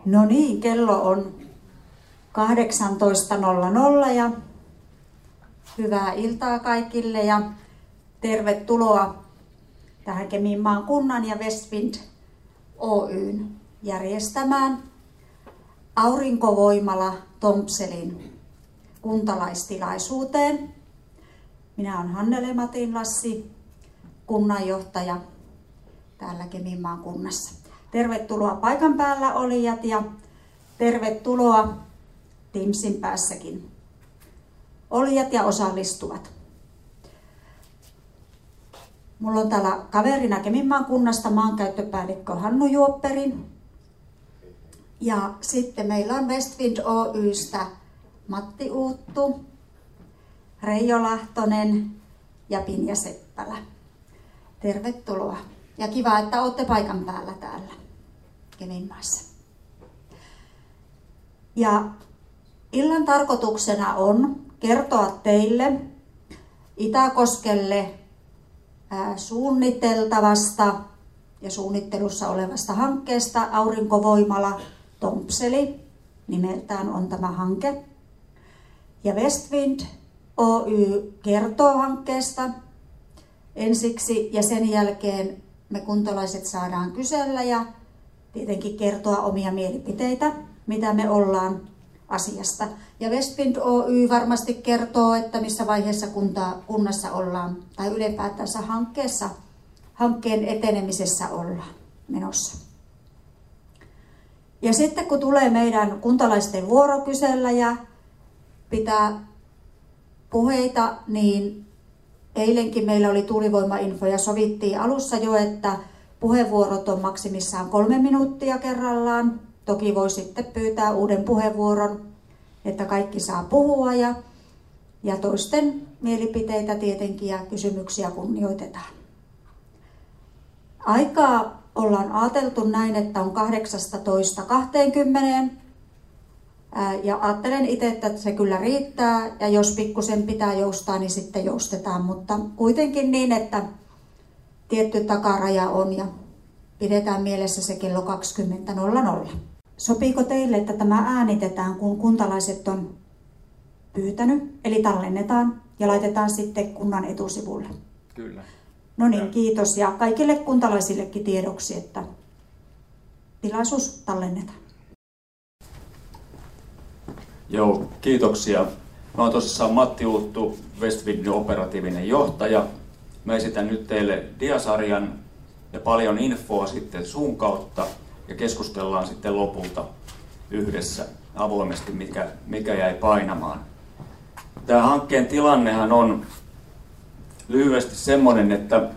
No niin, kello on 18.00 ja hyvää iltaa kaikille ja tervetuloa tähän Keminmaan kunnan ja Westwind Oyn järjestämään Aurinkovoimala Tompselin kuntalaistilaisuuteen. Minä olen Hannele Matinlassi, kunnanjohtaja täällä Keminmaan kunnassa. Tervetuloa paikan päällä olijat ja tervetuloa Teamsin päässäkin olijat ja osallistuvat. Mulla on täällä kaverina Keminmaan kunnasta maankäyttöpäällikkö Hannu Juopperin. Ja sitten meillä on Westwind Oystä Matti Uuttu, Reijo Lahtonen ja Pinja Seppälä. Tervetuloa. Ja kiva, että olette paikan päällä täällä Keminmaassa. Ja illan tarkoituksena on kertoa teille Itäkoskelle suunniteltavasta ja suunnittelussa olevasta hankkeesta Aurinkovoimala Tompseli. Nimeltään on tämä hanke. Ja Westwind Oy kertoo hankkeesta ensiksi ja sen jälkeen me kuntalaiset saadaan kysellä ja tietenkin kertoa omia mielipiteitä, mitä me ollaan asiasta. Ja Westwind Oy varmasti kertoo, että missä vaiheessa kunnassa ollaan tai ylipäätänsä hankkeen etenemisessä ollaan menossa. Ja sitten kun tulee meidän kuntalaisten vuoro kysellä ja pitää puheita, niin eilenkin meillä oli tuulivoimainfo ja sovittiin alussa jo, että puheenvuorot on maksimissaan 3 minuuttia kerrallaan. Toki voi sitten pyytää uuden puheenvuoron, että kaikki saa puhua ja toisten mielipiteitä tietenkin ja kysymyksiä kunnioitetaan. Aikaa ollaan ajateltu näin, että on 18:20. Ja ajattelen itse, että se kyllä riittää ja jos pikkusen pitää joustaa, niin sitten joustetaan. Mutta kuitenkin niin, että tietty takaraja on ja pidetään mielessä se kello 20.00. Sopiiko teille, että tämä äänitetään, kun kuntalaiset on pyytänyt, eli tallennetaan ja laitetaan sitten kunnan etusivulle? Kyllä. No niin, kiitos ja kaikille kuntalaisillekin tiedoksi, että tilaisuus tallennetaan. Joo, kiitoksia. Mä oon tosissaan Matti Uuttu, Westwindin operatiivinen johtaja. Mä esitän nyt teille diasarjan ja paljon infoa sitten Zoom kautta ja keskustellaan sitten lopulta yhdessä avoimesti, mikä jäi painamaan. Tämä hankkeen tilannehan on lyhyesti semmoinen, että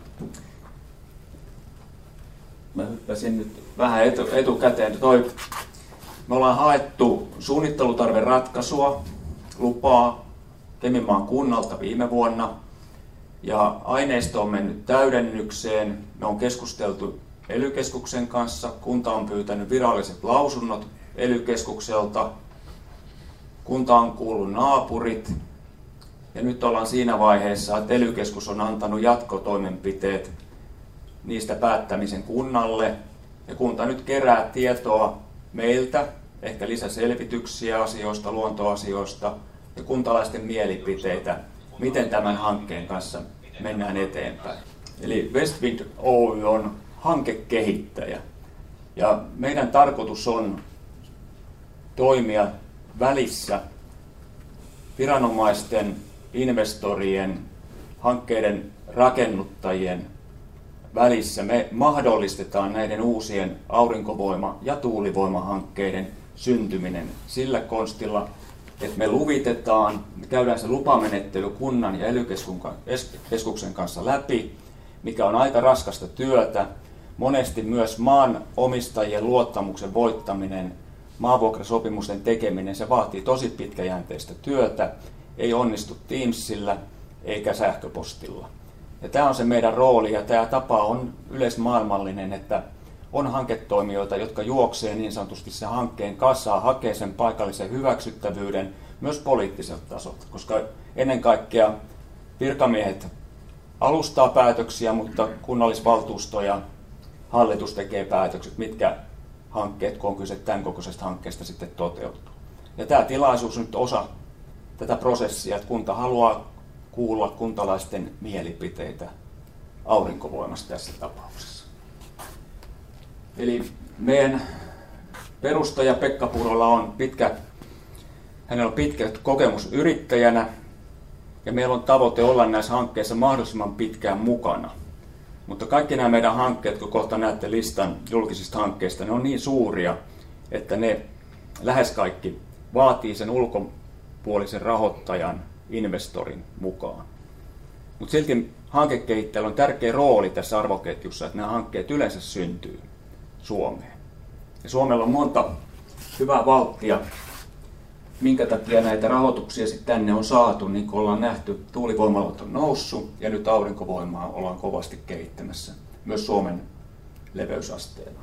mä hyppäsin nyt vähän etukäteen. Me ollaan haettu suunnittelutarveratkaisua, lupaa Keminmaan kunnalta viime vuonna ja aineisto on mennyt täydennykseen. Me on keskusteltu ELY-keskuksen kanssa, kunta on pyytänyt viralliset lausunnot ELY-keskukselta, kunta on kuullut naapurit ja nyt ollaan siinä vaiheessa, että ELY-keskus on antanut jatkotoimenpiteet niistä päättämisen kunnalle ja kunta nyt kerää tietoa meiltä, ehkä lisäselvityksiä asioista, luontoasioista ja kuntalaisten mielipiteitä, miten tämän hankkeen kanssa mennään eteenpäin. Eli Westwind Oy on hankekehittäjä ja meidän tarkoitus on toimia välissä viranomaisten, investorien, hankkeiden rakennuttajien välissä. Me mahdollistetaan näiden uusien aurinkovoima- ja tuulivoimahankkeiden syntyminen sillä konstilla, että me luvitetaan, me käydään se lupamenettely kunnan ja ELY-keskuksen kanssa läpi, mikä on aika raskasta työtä. Monesti myös maanomistajien luottamuksen voittaminen, maanvuokrasopimusten tekeminen, se vaatii tosi pitkäjänteistä työtä, ei onnistu Teamsillä eikä sähköpostilla. Ja tämä on se meidän rooli ja tämä tapa on yleismaailmallinen, että on hanketoimijoita, jotka juoksee niin sanotusti sen hankkeen kassaa, hakee sen paikallisen hyväksyttävyyden myös poliittiselta tasolta, koska ennen kaikkea virkamiehet alustaa päätöksiä, mutta kunnallisvaltuusto ja hallitus tekee päätökset, mitkä hankkeet, kun on kyse tämän kokoisesta hankkeesta, sitten toteutuu. Ja tämä tilaisuus on nyt osa tätä prosessia, että kunta haluaa kuulla kuntalaisten mielipiteitä aurinkovoimasta tässä tapauksessa. Eli meidän perustaja Pekka Purola on hänellä on pitkä kokemus yrittäjänä, ja meillä on tavoite olla näissä hankkeissa mahdollisimman pitkään mukana. Mutta kaikki nämä meidän hankkeet, kun kohta näette listan julkisista hankkeista, ne on niin suuria, että ne lähes kaikki vaatii sen ulkopuolisen rahoittajan, investorin mukaan. Mutta silti hankekehittäjällä on tärkeä rooli tässä arvoketjussa, että nämä hankkeet yleensä syntyy Suomeen. Ja Suomella on monta hyvää valttia, minkä takia näitä rahoituksia sitten tänne on saatu, niin kuin ollaan nähty, tuulivoimalat on noussut ja nyt aurinkovoimaa ollaan kovasti kehittämässä myös Suomen leveysasteella.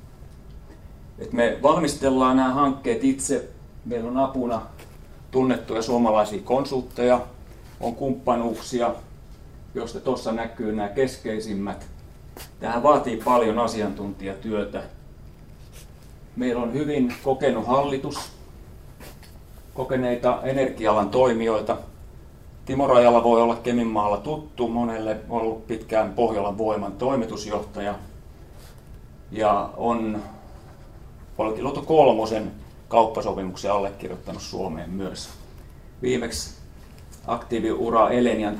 Et me valmistellaan nämä hankkeet itse, meillä on apuna tunnettuja suomalaisia konsultteja, on kumppanuuksia, joista tuossa näkyy nämä keskeisimmät. Tähän vaatii paljon asiantuntijatyötä. Meillä on hyvin kokenut hallitus, kokeneita energia-alan toimijoita. Timo Rajala voi olla Keminmaalla tuttu, monelle on ollut pitkään Pohjolan Voiman toimitusjohtaja ja on Olkiluoto 3 kauppasopimuksen allekirjoittanut Suomeen myös. Viimeksi aktiiviura Elenian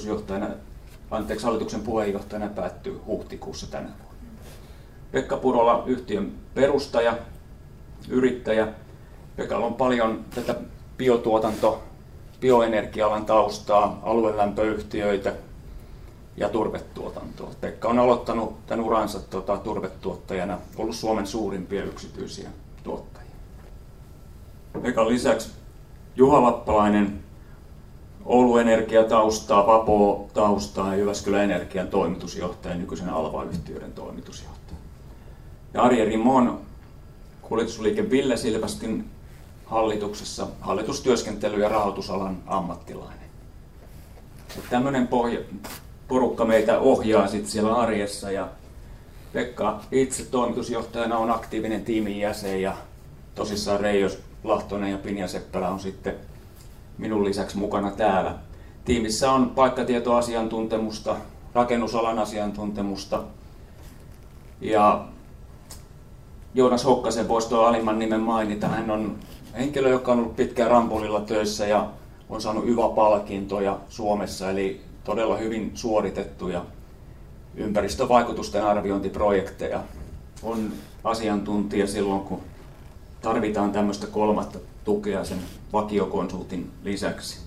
hallituksen puheenjohtajana päättyy huhtikuussa tänä vuonna. Pekka Purola, yhtiön perustaja, yrittäjä. Pekalla on paljon tätä bioenergia-alan taustaa, aluelämpöyhtiöitä ja turvetuotantoa. Pekka on aloittanut tämän uransa turvetuottajana, ollut Suomen suurimpia yksityisiä tuottajia. Pekan lisäksi Juha Lappalainen, Oulu Energia-taustaa, Vapo-taustaa ja Jyväskylän Energian toimitusjohtaja, nykyisen Alva-yhtiöiden toimitusjohtaja. Ja Arje Rimon, kuljetusliike Ville Silvästin hallituksessa hallitustyöskentely- ja rahoitusalan ammattilainen. Tämmöinen porukka meitä ohjaa sitten siellä arjessa ja Pekka itse toimitusjohtajana on aktiivinen tiimin jäsen ja tosissaan Reijo Lahtonen ja Pinja Seppälä on sitten minun lisäksi mukana täällä. Tiimissä on paikkatietoasiantuntemusta, rakennusalan asiantuntemusta ja Joonas Hokkasen voisi tuon alimman nimen mainita. Hän on henkilö, joka on ollut pitkään Rambollilla töissä ja on saanut YVA-palkintoja Suomessa, eli todella hyvin suoritettuja ympäristövaikutusten arviointiprojekteja. On asiantuntija silloin, kun tarvitaan tämmöistä kolmatta tukea sen vakiokonsultin lisäksi.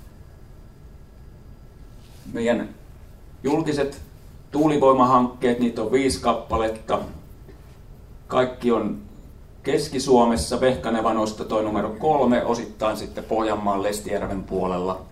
Meidän julkiset tuulivoimahankkeet, niitä on 5 kappaletta. Kaikki on Keski-Suomessa, Vehkanevanoista toi numero 3, osittain sitten Pohjanmaan Lestijärven puolella.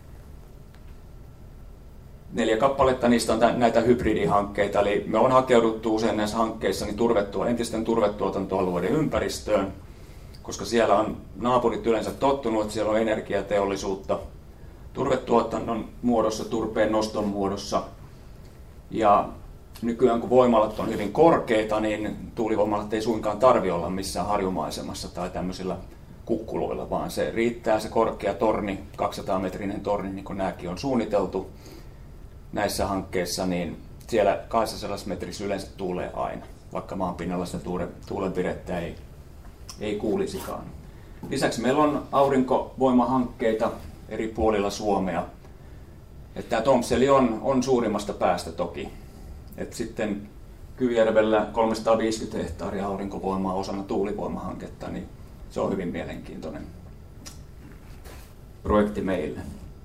4 kappaletta niistä on näitä hybridihankkeita, eli me on hakeuduttu usein näissä hankkeissa entisten turvetuotantoalueiden ympäristöön, koska siellä on naapurit yleensä tottunut, että siellä on energiateollisuutta turvetuotannon muodossa, turpeen noston muodossa. Ja nykyään kun voimalat on hyvin korkeita, niin tuulivoimalat ei suinkaan tarvitse olla missään harjumaisemassa tai tämmöisillä kukkuloilla, vaan se riittää se korkea torni, 200-metrinen torni, niin kuin nämäkin on suunniteltu näissä hankkeissa, niin siellä 200 metrissä yleensä tuulee aina, vaikka maanpinnalla sitä tuulenpirettä ei kuulisikaan. Lisäksi meillä on aurinkovoimahankkeita eri puolilla Suomea. Tämä Tomseli on suurimmasta päästä toki. Sitten Kyyjärvellä 350 hehtaaria aurinkovoimaa osana tuulivoimahanketta, niin se on hyvin mielenkiintoinen projekti meille.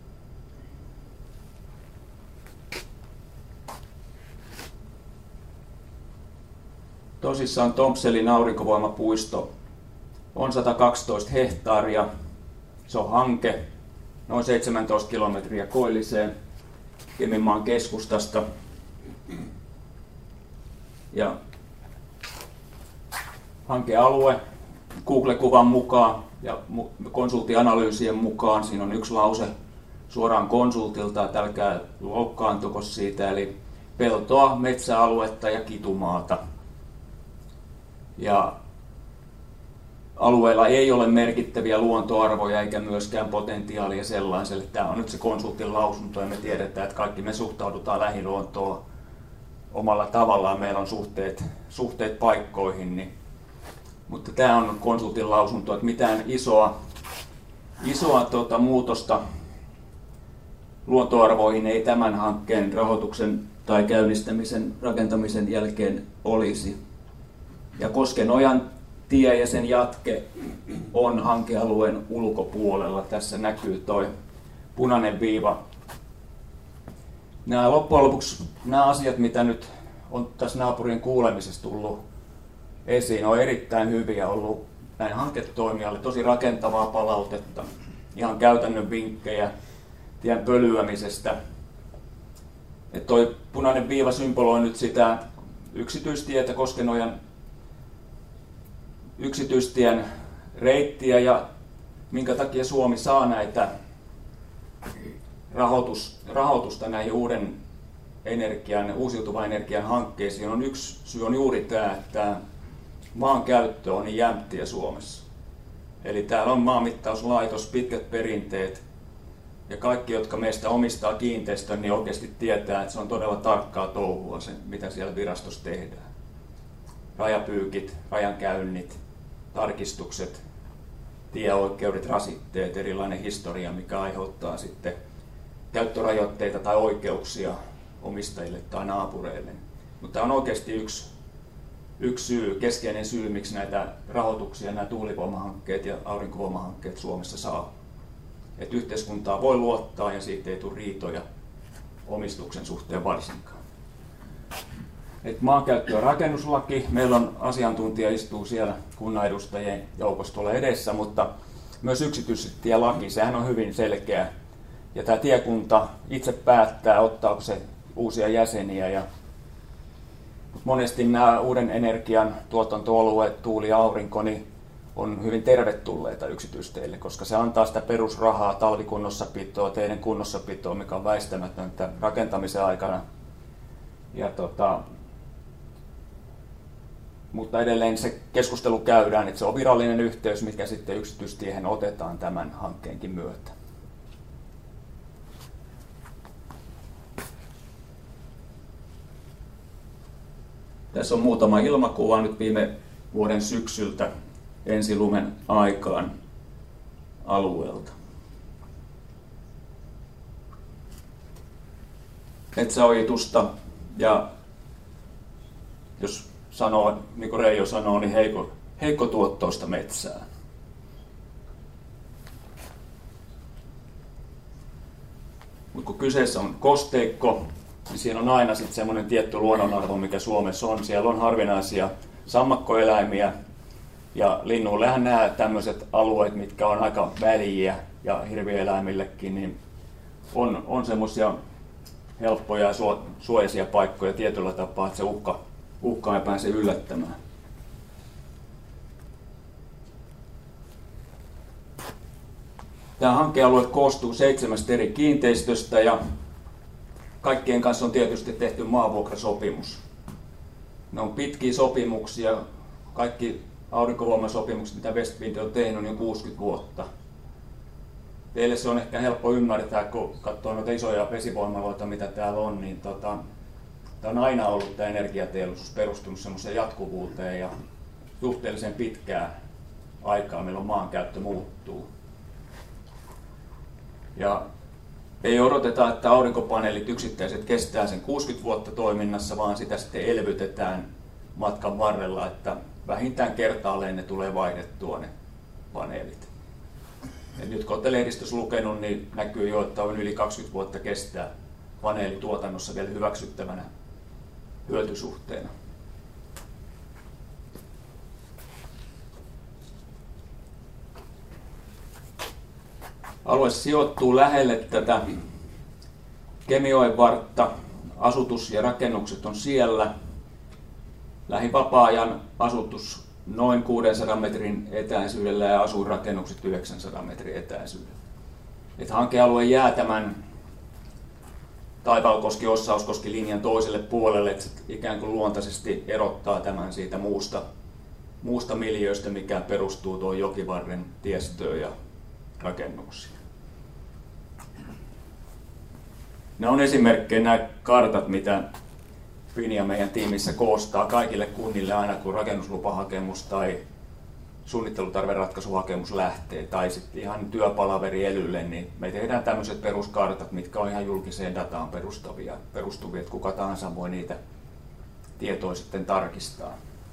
Tosissaan Tomselin aurinkovoimapuisto on 112 hehtaaria. Se on hanke, noin 17 kilometriä koilliseen Keminmaan keskustasta. Ja hankealue Google-kuvan mukaan ja konsulttianalyysien mukaan, siinä on yksi lause suoraan konsultilta, että älkää loukkaantuko siitä, eli peltoa, metsäaluetta ja kitumaata. Ja alueella ei ole merkittäviä luontoarvoja eikä myöskään potentiaalia sellaiselle. Tämä on nyt se konsultin lausunto ja me tiedetään, että kaikki me suhtaudutaan lähiluontoon omalla tavallaan. Meillä on suhteet paikkoihin, niin, mutta tämä on konsultin lausunto, että mitään isoa muutosta luontoarvoihin ei tämän hankkeen rahoituksen tai käynnistämisen rakentamisen jälkeen olisi. Ja Koskenojan tie ja sen jatke on hankealueen ulkopuolella. Tässä näkyy tuo punainen viiva. Loppujen lopuksi nämä asiat, mitä nyt on tässä naapurien kuulemisessa tullut esiin, on erittäin hyviä ollut näin hanketoimijalle, tosi rakentavaa palautetta, ihan käytännön vinkkejä tien pölyämisestä. Että toi punainen viiva symboloi nyt sitä yksityistietä, Koskenojan yksityistien reittiä ja minkä takia Suomi saa näitä rahoitusta näihin uusiutuvan energian hankkeisiin. Yksi syy on juuri tämä, että maankäyttö on niin jämptiä Suomessa. Eli täällä on maanmittauslaitos, pitkät perinteet ja kaikki, jotka meistä omistaa kiinteistön, niin oikeasti tietää, että se on todella tarkkaa touhua, se, mitä siellä virastossa tehdään. Rajapyykit, rajankäynnit, tarkistukset, tieoikeudet, rasitteet, erilainen historia, mikä aiheuttaa sitten käyttörajoitteita tai oikeuksia omistajille tai naapureille. Mutta tämä on oikeasti yksi syy, keskeinen syy, miksi näitä rahoituksia, nämä tuulivoimahankkeet ja aurinkovoimahankkeet Suomessa saa. Että yhteiskuntaa voi luottaa ja siitä ei tule riitoja omistuksen suhteen varsinkaan. Et maankäyttö- ja rakennuslaki, meillä on asiantuntija istuu siellä kunnanedustajien joukossa tuolla edessä, mutta myös yksityistielaki, sehän on hyvin selkeä. Ja tämä tiekunta itse päättää, ottaako se uusia jäseniä. Monesti nämä uuden energian tuotantoalueet, tuuli ja aurinko, niin on hyvin tervetulleita yksityisteille, koska se antaa sitä perusrahaa, talvikunnossapitoa, teiden kunnossapitoa, mikä on väistämätöntä rakentamisen aikana. Mutta edelleen se keskustelu käydään, että se on virallinen yhteys, mikä sitten yksityistiehen otetaan tämän hankkeenkin myötä. Tässä on muutama ilmakuva nyt viime vuoden syksyltä ensilumen aikaan alueelta. Metsäojitusta ja jos sanoo, niin kuin Reijo sanoo, niin heikkotuottoista metsää. Mutta kun kyseessä on kosteikko, niin siinä on aina sitten semmoinen tietty luonnonarvo, mikä Suomessa on. Siellä on harvinaisia sammakkoeläimiä ja linnullehan nämä tämmöiset alueet, mitkä on aika väliä ja hirvieläimillekin, niin on semmoisia helppoja ja suojaisia paikkoja tietyllä tapaa, että se uhka ei pääse yllättämään. Tämä hankealue koostuu 7 eri kiinteistöstä ja kaikkien kanssa on tietysti tehty maavuokrasopimus. Ne on pitkiä sopimuksia. Kaikki aurinkovoimasopimukset, mitä Westwind on tehnyt, on jo 60 vuotta. Teille se on ehkä helppo ymmärtää, kun katsoo noita isoja vesivoimaloita, mitä täällä on, niin tämä on aina ollut tämä energiateollisuus perustunut semmoiseen jatkuvuuteen ja suhteellisen pitkää aikaa, milloin maankäyttö muuttuu. Ja ei odoteta, että aurinkopaneelit yksittäiset kestää sen 60 vuotta toiminnassa, vaan sitä sitten elvytetään matkan varrella, että vähintään kertaalleen ne tulee vaihdettua ne paneelit. Ja nyt kun olette lehdistössä lukenut, niin näkyy jo, että on yli 20 vuotta kestää paneelituotannossa vielä hyväksyttävänä hyötysuhteena. Alue sijoittuu lähelle tätä Kemijoen vartta. Asutus ja rakennukset on siellä. Lähivapaa-ajan asutus noin 600 metrin etäisyydellä ja asuinrakennukset 900 metrin etäisyydellä. Hankealue jää tämän Taivalkoski-Ossauskoski linjan toiselle puolelle, että se ikään kuin luontaisesti erottaa tämän siitä muusta muusta miljööstä, mikä perustuu tuon jokivarren tiestöön ja rakennuksiin. Nämä on esimerkkejä nämä kartat, mitä Finja meidän tiimissä koostaa kaikille kunnille aina, kun rakennuslupahakemus tai suunnittelutarveratkaisuhakemus lähtee, tai sitten ihan työpalaveri elylle, niin me tehdään tämmöiset peruskartat, mitkä on ihan julkiseen dataan perustuvia, että kuka tahansa voi niitä tietoja sitten tarkistaa.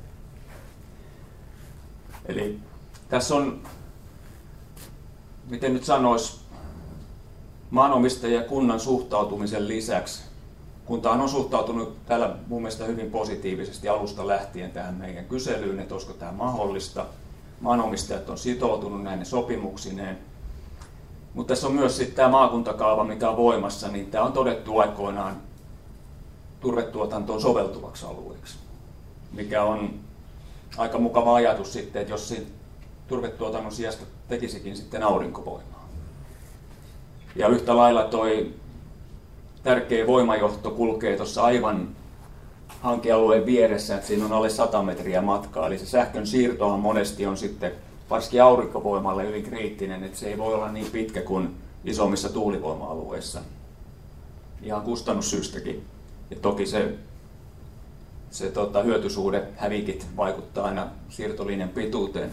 Eli tässä on, miten nyt sanoisi, maanomistajien ja kunnan suhtautumisen lisäksi. Kuntahan on suhtautunut täällä mun mielestä hyvin positiivisesti alusta lähtien tähän meidän kyselyyn, että olisiko tämä mahdollista. Maanomistajat on sitoutunut näiden sopimuksineen. Mutta tässä on myös sitten tämä maakuntakaava, mikä on voimassa, niin tämä on todettu aikoinaan turvetuotantoon soveltuvaksi alueeksi. Mikä on aika mukava ajatus sitten, että jos siinä turvetuotannon sijasta tekisikin sitten aurinkovoimaa. Ja yhtä lailla toi tärkeä voimajohto kulkee tuossa aivan hankealueen vieressä, että siinä on alle 100 metriä matkaa. Eli se sähkön siirtohan monesti on sitten varsinkin aurinkovoimalle hyvin kriittinen, että se ei voi olla niin pitkä kuin isommissa tuulivoima-alueissa. Ihan kustannussyystäkin. Ja toki se hyötysuhde, hävikit vaikuttaa aina siirtolinjan pituuteen.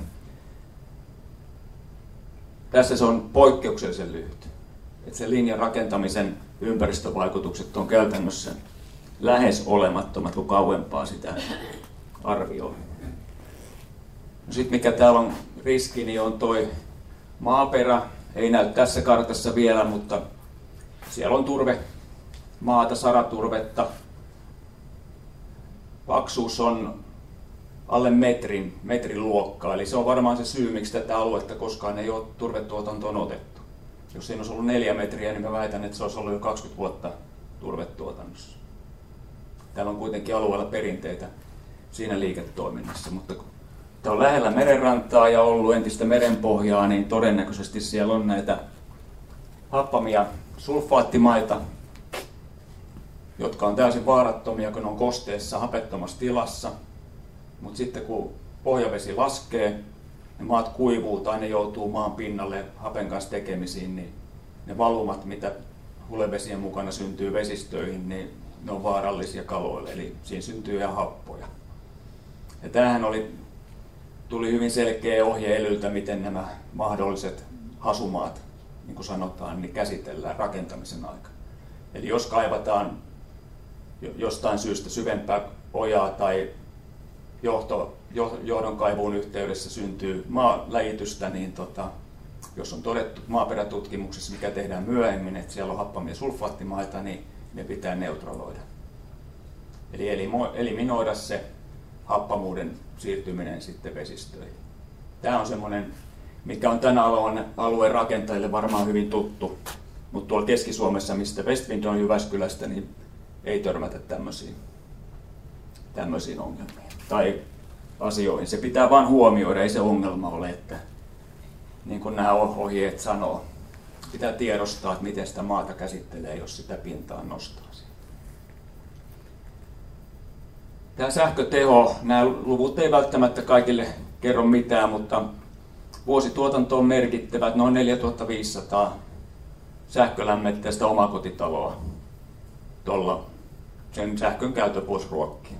Tässä se on poikkeuksellisen lyhyt. Että se linjan rakentamisen ympäristövaikutukset on käytännössä lähes olemattomat, kun kauempaa sitä arvioi. No sitten mikä täällä on riski, niin on toi maaperä. Ei näy tässä kartassa vielä, mutta siellä on turvemaata, saraturvetta. Paksuus on alle metrin luokkaa, eli se on varmaan se syy, miksi tätä aluetta koskaan ei ole turvetuotantoon otettu. Jos siinä olisi ollut 4 metriä, niin mä väitän, että se olisi ollut jo 20 vuotta turvetuotannossa. Täällä on kuitenkin alueella perinteitä siinä liiketoiminnassa, mutta kun tämä on lähellä merenrantaa ja ollut entistä merenpohjaa, niin todennäköisesti siellä on näitä happamia sulfaattimaita, jotka on täysin vaarattomia, kun ne on kosteessa, hapettomassa tilassa. Mutta sitten kun pohjavesi laskee, ne maat kuivuu tai ne joutuu maan pinnalle hapen kanssa tekemisiin, niin ne valumat, mitä hulevesien mukana syntyy vesistöihin, niin ne on vaarallisia kaloille, eli siinä syntyy ihan happoja. Ja tämähän tuli hyvin selkeä ohje elyltä, miten nämä mahdolliset hasumaat, niin kuin sanotaan, niin käsitellään rakentamisen aikana. Eli jos kaivataan jostain syystä syvempää ojaa tai johdonkaivuun yhteydessä syntyy maaläjitystä, niin jos on todettu maaperätutkimuksessa, mikä tehdään myöhemmin, että siellä on happamia sulfaattimaita, niin ne pitää neutraloida. Eli eliminoida se happamuuden siirtyminen sitten vesistöihin. Tämä on semmoinen, mikä on tänä alueen rakentajille varmaan hyvin tuttu, mutta tuolla Keski-Suomessa, mistä Westwind on Jyväskylästä, niin ei törmätä tämmöisiin ongelmiin tai asioihin. Se pitää vain huomioida, ei se ongelma ole, että niin kuin nämä ohjeet sanoo, pitää tiedostaa, että miten sitä maata käsittelee, jos sitä pintaa nostaa. Tämä sähköteho, nämä luvut ei välttämättä kaikille kerro mitään, mutta vuosituotanto on merkittävät, noin 4500 sähkölämmitteistä omakotitaloa tuolla sen sähkön käytön voisi ruokkia.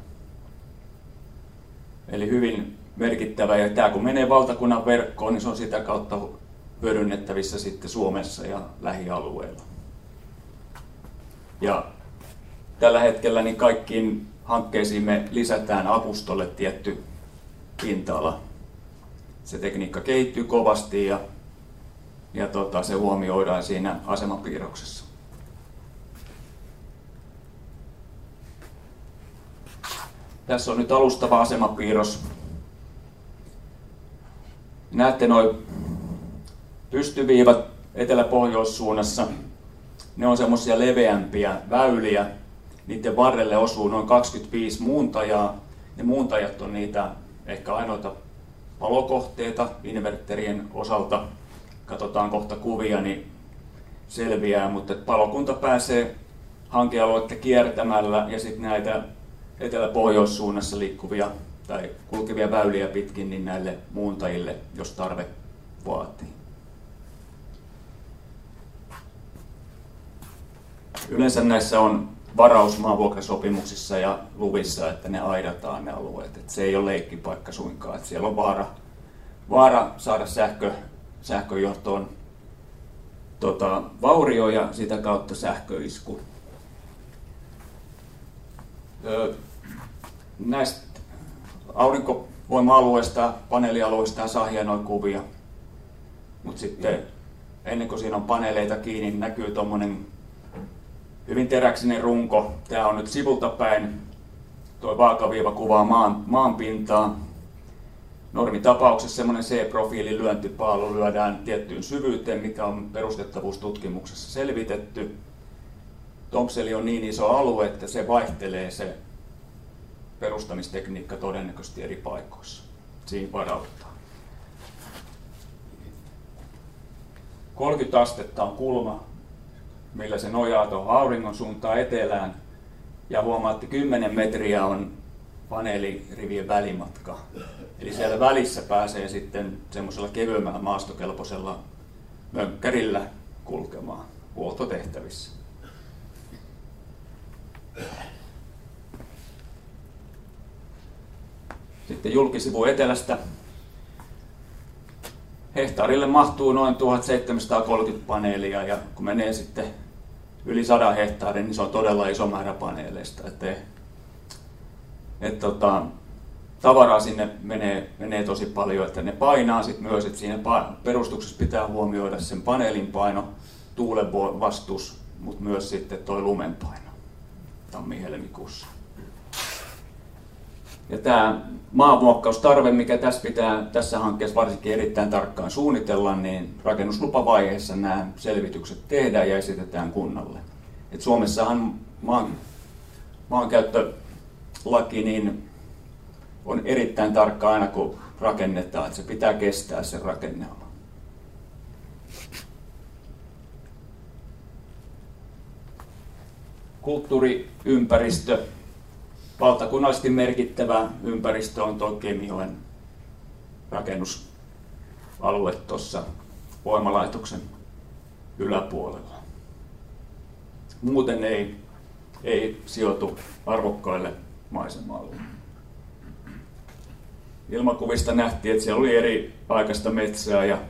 Eli hyvin merkittävä, ja tämä kun menee valtakunnan verkkoon, niin se on sitä kautta hyödynnettävissä sitten Suomessa ja lähialueilla. Ja tällä hetkellä niin kaikkiin hankkeisiin me lisätään apustolle tietty pinta-ala. Se tekniikka kehittyy kovasti ja se huomioidaan siinä asemapiirroksessa. Tässä on nyt alustava asemapiirros. Näette nuo pystyviivat etelä-pohjoissuunnassa. Ne on semmoisia leveämpiä väyliä. Niiden varrelle osuu noin 25 muuntajaa. Ne muuntajat on niitä ehkä ainoita palokohteita inverterien osalta. Katsotaan kohta kuvia, niin selviää, mutta palokunta pääsee hankealuetta kiertämällä ja sitten näitä etelä-pohjoissuunnassa liikkuvia tai kulkevia väyliä pitkin niin näille muuntajille, jos tarve vaatii. Yleensä näissä on varaus maanvuokrasopimuksissa ja luvissa, että ne aidataan ne alueet. Että se ei ole leikkipaikka suinkaan. Että siellä on vaara saada sähköjohtoon vaurio ja sitä kautta sähköisku. Näistä aurinkovoima-alueista, paneelialueista saa hienoja kuvia, mutta sitten ennen kuin siinä on paneeleita kiinni, niin näkyy tuommoinen hyvin teräksinen runko. Tämä on nyt sivulta päin. Tuo vaakaviiva kuvaa maan pintaa. Normitapauksessa semmoinen C-profiilin lyöntipaalu lyödään tiettyyn syvyyteen, mikä on perustettavuustutkimuksessa selvitetty. Tompseli on niin iso alue, että se vaihtelee se perustamistekniikka todennäköisesti eri paikoissa. Siinä varaudutaan. 30 astetta on kulma, millä se nojaa tuohon auringon suuntaan etelään. Ja huomaatte, 10 metriä on paneelirivien välimatka. Eli siellä välissä pääsee sitten semmoisella kevyemmällä maastokelpoisella mönkkärillä kulkemaan huoltotehtävissä. Sitten julkisivu etelästä. Hehtaarille mahtuu noin 1730 paneelia ja kun menee sitten yli 100 hehtaarin, niin se on todella iso määrä paneeleista. Tavaraa sinne menee tosi paljon, että ne painaa sit myös, että siinä perustuksessa pitää huomioida sen paneelin paino, tuulen vastus, mutta myös sitten tuo lumen paino tammi-helmikuussa. Ja tämä maanmuokkaustarve, mikä tässä hankkeessa varsinkin erittäin tarkkaan suunnitella, niin rakennuslupavaiheessa nämä selvitykset tehdään ja esitetään kunnalle. Et Suomessahan maankäyttölaki niin on erittäin tarkka aina kun rakennetaan, että se pitää kestää sen rakennelma. Kulttuuriympäristö. Valtakunnallisesti merkittävä ympäristö on tuo Kemijoen rakennusalue tuossa voimalaitoksen yläpuolella. Muuten ei sijoitu arvokkaille maisema-alueille. Ilmakuvista nähtiin, että siellä oli eri aikaista metsää ja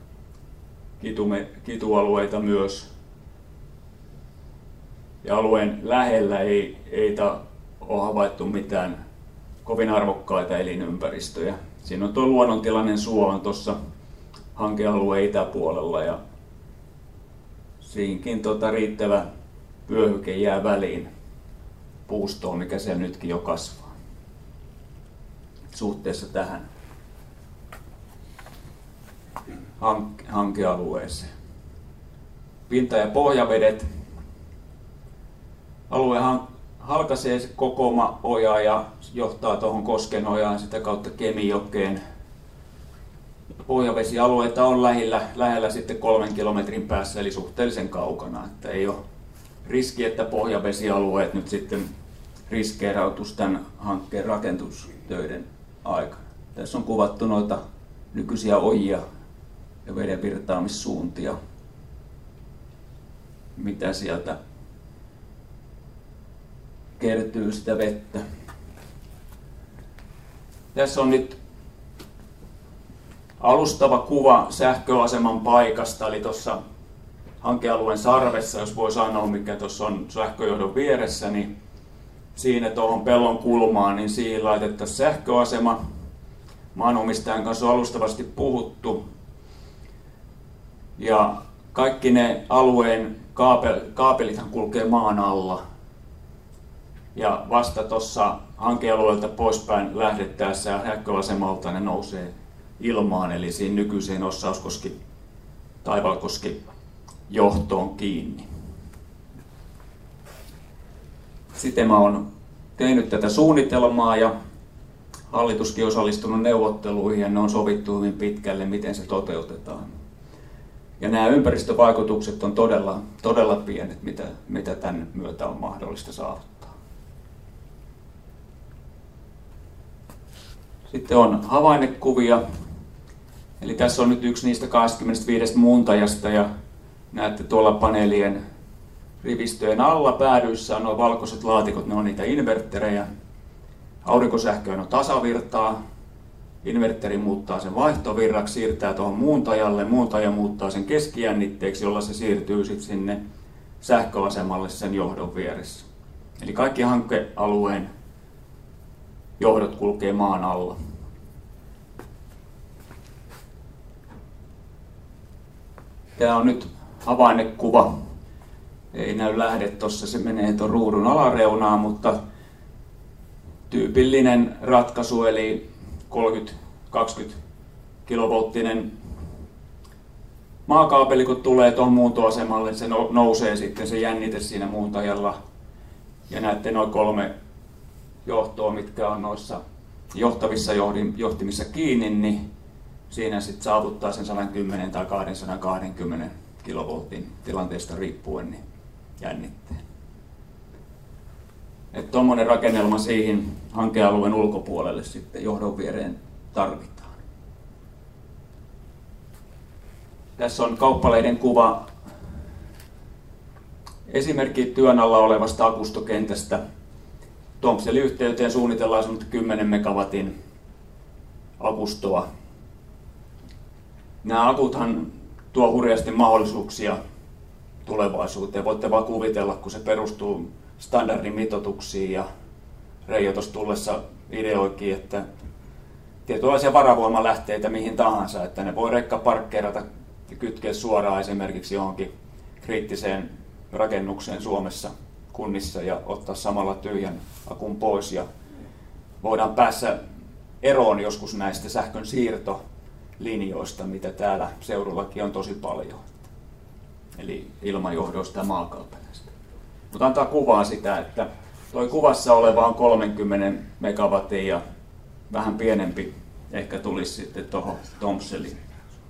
kitualueita myös. Ja alueen lähellä ei ole havaittu mitään kovin arvokkaita elinympäristöjä. Siinä on tuo luonnontilainen suo on tuossa hankealueen itäpuolella ja siinkin riittävä vyöhyke jää väliin puustoon, mikä siellä nytkin jo kasvaa suhteessa tähän hankealueeseen. Pinta- ja pohjavedet. Alue halkaisee Kokoma-oja ja johtaa tuohon Koskenojaan sitä kautta Kemijokeen. Pohjavesialueita on lähellä sitten 3 kilometrin päässä, eli suhteellisen kaukana. Että ei ole riski, että pohjavesialueet nyt sitten riskeerautus tämän hankkeen rakentustöiden aikana. Tässä on kuvattu noita nykyisiä ojia ja veden virtaamissuuntia, mitä sieltä kertyy sitä vettä. Tässä on nyt alustava kuva sähköaseman paikasta, eli tuossa hankealueen sarvessa, jos voi sanoa, mikä tuossa on sähköjohdon vieressä, niin siinä tuohon pellon kulmaan, niin siihen laitettaisiin sähköasema. Maanomistajan kanssa on alustavasti puhuttu. Ja kaikki ne alueen kaapelithan kulkee maan alla. Ja vasta tuossa hankealueelta poispäin lähdettäessä sähköasemalta ne nousee ilmaan, eli siinä nykyiseen Ossauskoski Taivalkoski johtoon kiinni. Sitema on tehnyt tätä suunnitelmaa ja hallituskin on osallistunut neuvotteluihin ja ne on sovittu hyvin pitkälle, miten se toteutetaan. Ja nämä ympäristövaikutukset on todella pienet, mitä tämän myötä on mahdollista saavuttaa. Sitten on havainnekuvia. Eli tässä on nyt yksi niistä 25 muuntajasta ja näette tuolla paneelien rivistöjen alla päädyissä on nuo valkoiset laatikot, ne on niitä invertterejä. Aurinkosähköön on tasavirtaa. Inverteri muuttaa sen vaihtovirraksi, siirtää tuohon muuntajalle. Muuntaja muuttaa sen keskijännitteeksi, jolla se siirtyy sitten sinne sähköasemalle sen johdon vieressä. Eli kaikki hankkealueen johdot kulkee maan alla. Tämä on nyt havainnekuva. Ei näy lähde tuossa, se menee tuon ruudun alareunaan, mutta tyypillinen ratkaisu, eli 30-20 kilovolttinen maakaapeli, kun tulee tuohon muuntoasemalle, se nousee sitten se jännite siinä muuntajalla. Ja näette noin 3 johtoa, mitkä on noissa johtavissa johtimissa kiinni, niin siinä sitten saavuttaa sen 110 tai 220 kilovoltin tilanteesta riippuen niin jännitteen. Että tuommoinen rakennelma siihen hankealueen ulkopuolelle sitten johdon viereen tarvitaan. Tässä on Kauppalehden kuva esimerkki työn alla olevasta akustokentästä. Thompselin yhteyteen suunnitellaan 10 megawatin akustoa. Nämä akuthan tuo hurjasti mahdollisuuksia tulevaisuuteen. Voitte vaan kuvitella, kun se perustuu standardimitoituksiin ja Reijo tuossa tullessa ideoikin, että tietynlaisia varavoimalähteitä mihin tahansa, että ne voi rekkaparkkeerata ja kytkeä suoraan esimerkiksi johonkin kriittiseen rakennukseen Suomessa kunnissa ja ottaa samalla tyhjän akun pois ja voidaan päästä eroon joskus näistä sähkön siirtolinjoista, mitä täällä seudullakin on tosi paljon. Eli ilmajohdoista ja maakaapeleista. Mutta antaa kuvaa sitä, että tuo kuvassa oleva on 30 megawattia ja vähän pienempi ehkä tulisi sitten tuohon Thompsoniin.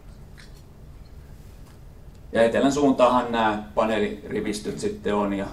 Ja etelän suuntaanhan nämä paneelirivistöt sitten on. Ja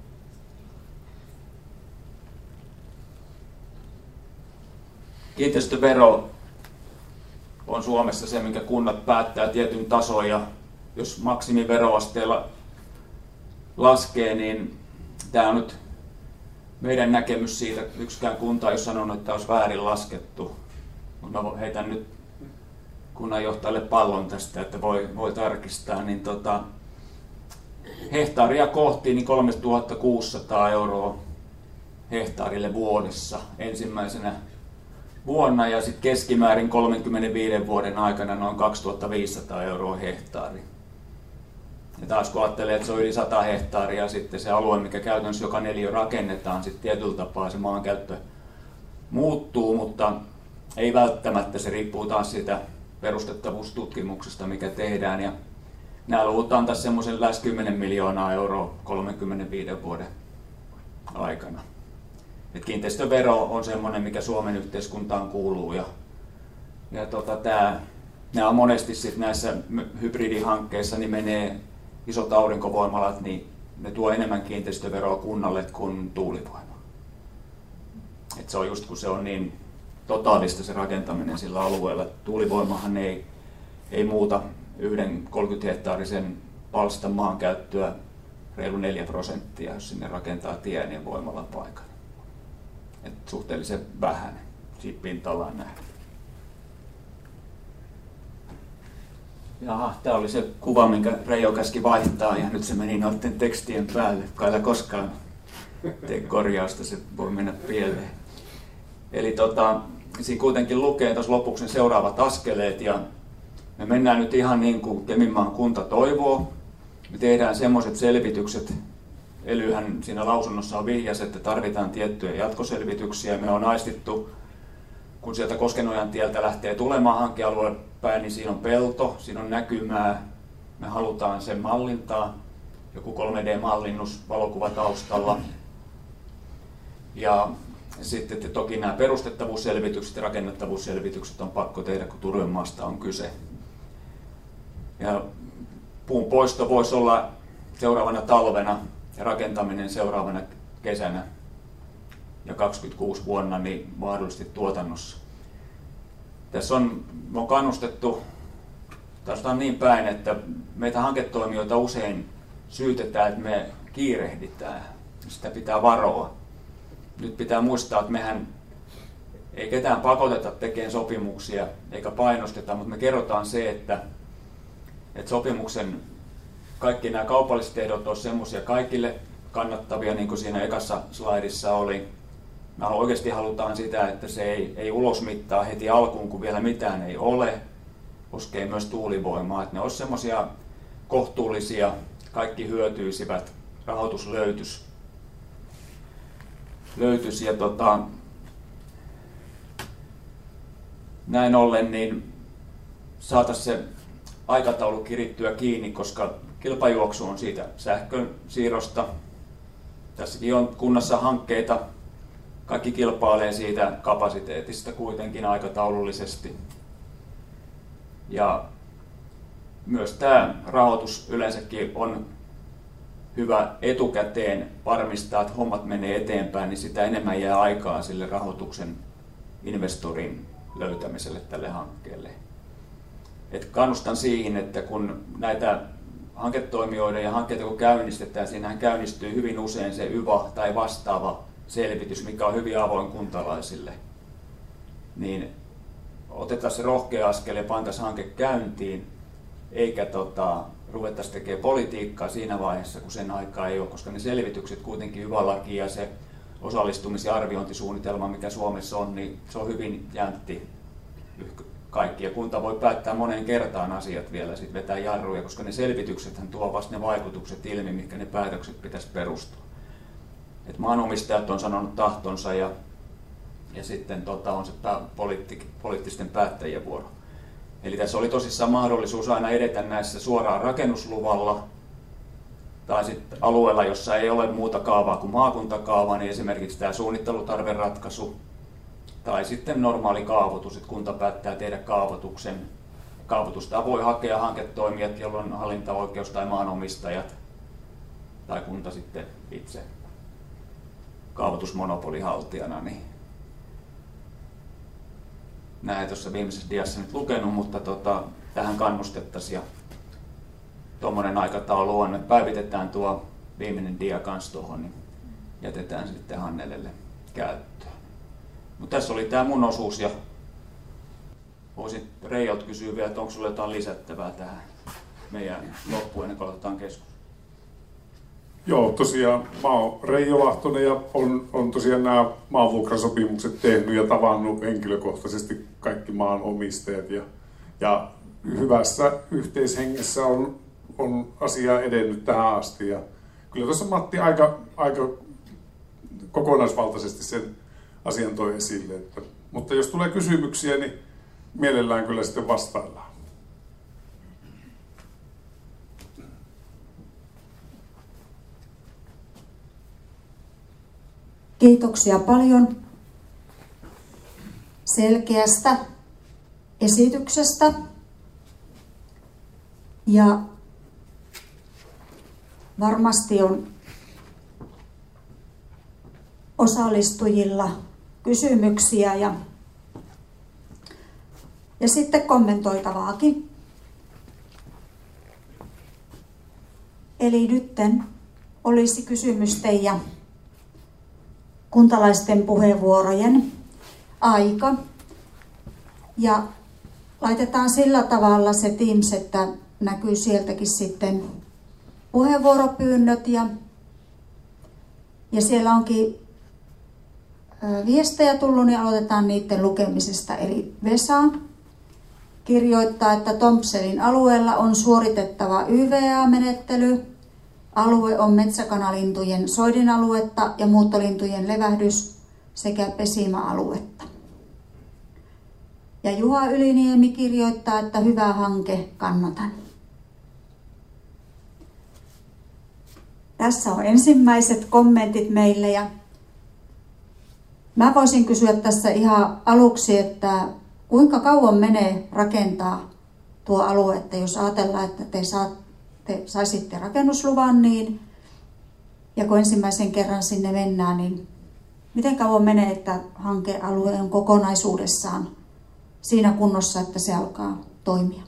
kiinteistövero on Suomessa se, minkä kunnat päättää tietyn tason, ja jos maksimiveroasteella laskee, niin tämä on nyt meidän näkemys siitä. Yksikään kunta ei ole sanonut, että olisi väärin laskettu, mutta mä heitän nyt kunnanjohtajalle pallon tästä, että voi tarkistaa, niin hehtaaria kohti niin 3600 € hehtaarille vuodessa ensimmäisenä vuonna, ja sitten keskimäärin 35 vuoden aikana noin 2500 € hehtaari. Ja taas kun ajattelee, että se on yli 100 hehtaaria sitten se alue, mikä käytännössä joka neliö rakennetaan, sitten tietyllä tapaa se maankäyttö muuttuu, mutta ei välttämättä, se riippuu taas siitä perustettavuustutkimuksesta, mikä tehdään. Ja nämä luvut antaa semmoisen lähes 10 miljoonaa euroa 35 vuoden aikana. Et kiinteistövero on semmoinen, mikä Suomen yhteiskuntaan kuuluu. Ja nämä on monesti sit näissä hybridihankkeissa, niin menee isot aurinkovoimalat, niin ne tuo enemmän kiinteistöveroa kunnalle kuin tuulivoima. Et se on just kun se on niin totaalista se rakentaminen sillä alueella. Tuulivoimahan ei muuta yhden 30-hehtaarisen palstan maankäyttöä reilu 4%, jos sinne rakentaa tien ja voimalapaikan. Et suhteellisen vähän siitä pinta-alaan nähden. Jaha, tämä oli se kuva, minkä Reijo käski vaihtaa, ja nyt se meni noiden tekstien päälle. Kai koskaan tee korjausta, se voi mennä pieleen. Eli siinä kuitenkin lukee tuossa lopuksi ne seuraavat askeleet, ja me mennään nyt ihan niin kuin Keminmaan kunta toivoo. Me tehdään semmoiset selvitykset, ELYhän siinä lausunnossa on vihjas, että tarvitaan tiettyjä jatkoselvityksiä. Me on aistittu, kun sieltä Koskenojan tieltä lähtee tulemaan hankealueen päin, niin siinä on pelto, siinä on näkymää. Me halutaan sen mallintaa, joku 3D-mallinnus, valokuva taustalla. Ja sitten toki nämä perustettavuusselvitykset ja rakennettavuusselvitykset on pakko tehdä, kun Turvenmaasta on kyse. Ja puun poisto voisi olla seuraavana talvena ja rakentaminen seuraavana kesänä ja 26 vuonna niin mahdollisesti tuotannossa. Tässä on kannustettu, tässä on niin päin, että meitä hanketoimijoita usein syytetään, että me kiirehditään. Sitä pitää varoa. Nyt pitää muistaa, että mehän ei ketään pakoteta tekemään sopimuksia eikä painosteta, mutta me kerrotaan se, että sopimuksen kaikki nämä kaupalliset ehdot ovat semmoisia kaikille kannattavia, niin kuin siinä ekassa slaidissa oli. Me oikeasti halutaan sitä, että se ei ulosmittaa heti alkuun, kun vielä mitään ei ole. Koskee myös tuulivoimaa, että ne olisivat semmoisia kohtuullisia, kaikki hyötyisivät, rahoitus löytyisi. Ja näin ollen niin saataisiin se aikataulu kirittyä kiinni, koska kilpajuoksu on siitä sähkön siirrosta. Tässäkin on kunnassa hankkeita, kaikki kilpailee siitä kapasiteetista kuitenkin aikataulullisesti. Ja myös tämä rahoitus yleensäkin on hyvä etukäteen varmistaa, että hommat menee eteenpäin, niin sitä enemmän jää aikaa sille rahoituksen investorin löytämiselle tälle hankkeelle. Et kannustan siihen, että kun näitä hanketoimijoiden ja hankkeita kun käynnistetään, siinähän käynnistyy hyvin usein se YVA tai vastaava selvitys, mikä on hyvin avoin kuntalaisille. Niin otetaan se rohkea askel ja pantaisiin hanke käyntiin, eikä ruvettaisiin tekemään politiikkaa siinä vaiheessa, kun sen aikaa ei ole, koska ne selvitykset kuitenkin hyvä laki ja se osallistumis- ja arviointisuunnitelma, mikä Suomessa on, niin se on hyvin jäntti kaikki. Ja kunta voi päättää moneen kertaan asiat vielä, sitten vetää jarruja, koska ne selvityksethän tuo vasta ne vaikutukset ilmi, mitkä ne päätökset pitäisi perustua. Et maanomistajat on sanonut tahtonsa ja sitten on se poliittisten päättäjien vuoro. Eli tässä oli tosissaan mahdollisuus aina edetä näissä suoraan rakennusluvalla tai sitten alueella, jossa ei ole muuta kaavaa kuin maakuntakaava, niin esimerkiksi tämä suunnittelutarveratkaisu tai sitten normaali kaavoitus, että kunta päättää tehdä kaavoituksen. Kaavoitusta voi hakea hanketoimijat, jolloin hallintaoikeus tai maanomistajat tai kunta sitten itse kaavoitusmonopolihaltijana. Niin näin tuossa viimeisessä diassa nyt lukenut, mutta tähän kannustettaisiin ja tuommoinen aikataulu on, että päivitetään tuo viimeinen dia kanssa tuohon, niin jätetään sitten Hannelelle käyttöön. Mutta tässä oli tämä mun osuus ja voisin Reijolta kysyä vielä, että onko sinulla jotain lisättävää tähän meidän loppuun ennen kuin aloitetaan keskustelua. Joo, tosiaan mä oon Reijo Lahtonen ja on tosiaan nämä maanvuokrasopimukset tehnyt ja tavannut henkilökohtaisesti kaikki maanomistajat ja hyvässä yhteishengessä on asia edennyt tähän asti ja kyllä tuossa Matti aika kokonaisvaltaisesti sen asian toi esille, mutta jos tulee kysymyksiä, niin mielellään kyllä sitten vastaillaan. Kiitoksia paljon selkeästä esityksestä ja varmasti on osallistujilla kysymyksiä ja sitten kommentoitavaakin. Eli nytten olisi kysymysten ja kuntalaisten puheenvuorojen aika. Ja laitetaan sillä tavalla se Teams, että näkyy sieltäkin sitten puheenvuoropyynnöt ja siellä onkin viestejä tullut, niin aloitetaan niiden lukemisesta. Eli Vesa kirjoittaa, että Tompselin alueella on suoritettava YVA-menettely. Alue on metsäkanalintujen soidinaluetta ja muuttolintujen levähdys- sekä pesimäaluetta. Ja Juha Yliniemi kirjoittaa, että hyvä hanke, kannatan. Tässä on ensimmäiset kommentit meille ja mä voisin kysyä tässä ihan aluksi, että kuinka kauan menee rakentaa tuo alue, että jos ajatellaan, että te saisitte rakennusluvan, niin, ja kun ensimmäisen kerran sinne mennään, niin miten kauan menee, että hankealue on kokonaisuudessaan siinä kunnossa, että se alkaa toimia.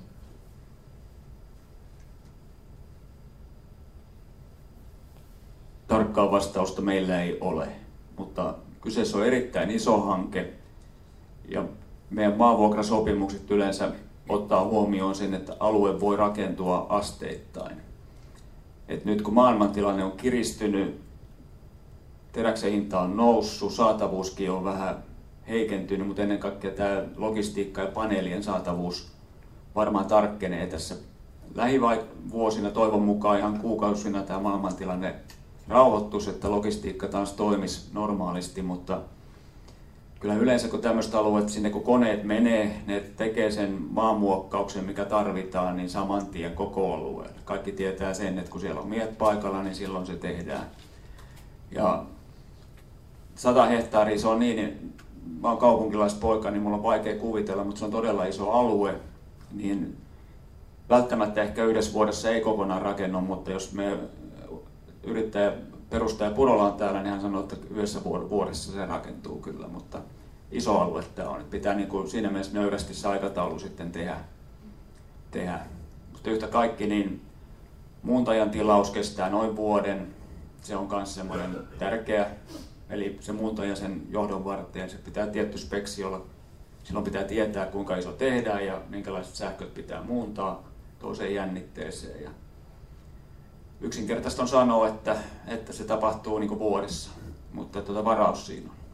Tarkkaa vastausta meillä ei ole, mutta kyseessä on erittäin iso hanke ja meidän maavuokrasopimukset yleensä ottaa huomioon sen, että alue voi rakentua asteittain. Et nyt kun maailmantilanne on kiristynyt, teräksen hinta on noussut, saatavuuskin on vähän heikentynyt, mutta ennen kaikkea tämä logistiikka ja paneelien saatavuus varmaan tarkkenee tässä lähivuosina. Toivon mukaan ihan kuukausina tämä maailmantilanne rauhoittuisi, että logistiikka taas toimisi normaalisti, mutta kyllä yleensä kun tämmöistä alueet, sinne kun koneet menee, ne tekee sen maanmuokkauksen, mikä tarvitaan, niin saman tien koko alueelle. Kaikki tietää sen, että kun siellä on miehet paikalla, niin silloin se tehdään. Ja 100 hehtaaria se on niin, mä oon kaupunkilaispoika, niin mulla on vaikea kuvitella, mutta se on todella iso alue, niin välttämättä ehkä yhdessä vuodessa ei kokonaan rakennu, mutta jos me yrittäjä perustaja Purola on täällä, niin hän sanoo, että yhdessä vuodessa se rakentuu kyllä, mutta iso alue tämä on. Pitää niin kuin siinä mielessä nöyrästi se aikataulu sitten tehdä. Mutta yhtä kaikki, niin muuntajan tilaus kestää noin vuoden. Se on myös semmoinen tärkeä, eli se muuntaja sen johdon varten, se pitää tietty speksi olla. Silloin pitää tietää, kuinka iso tehdään ja minkälaiset sähköt pitää muuntaa toiseen jännitteeseen. Ja yksinkertaista on sanoa, että se tapahtuu niin kuin vuodessa, mutta varaus siinä on.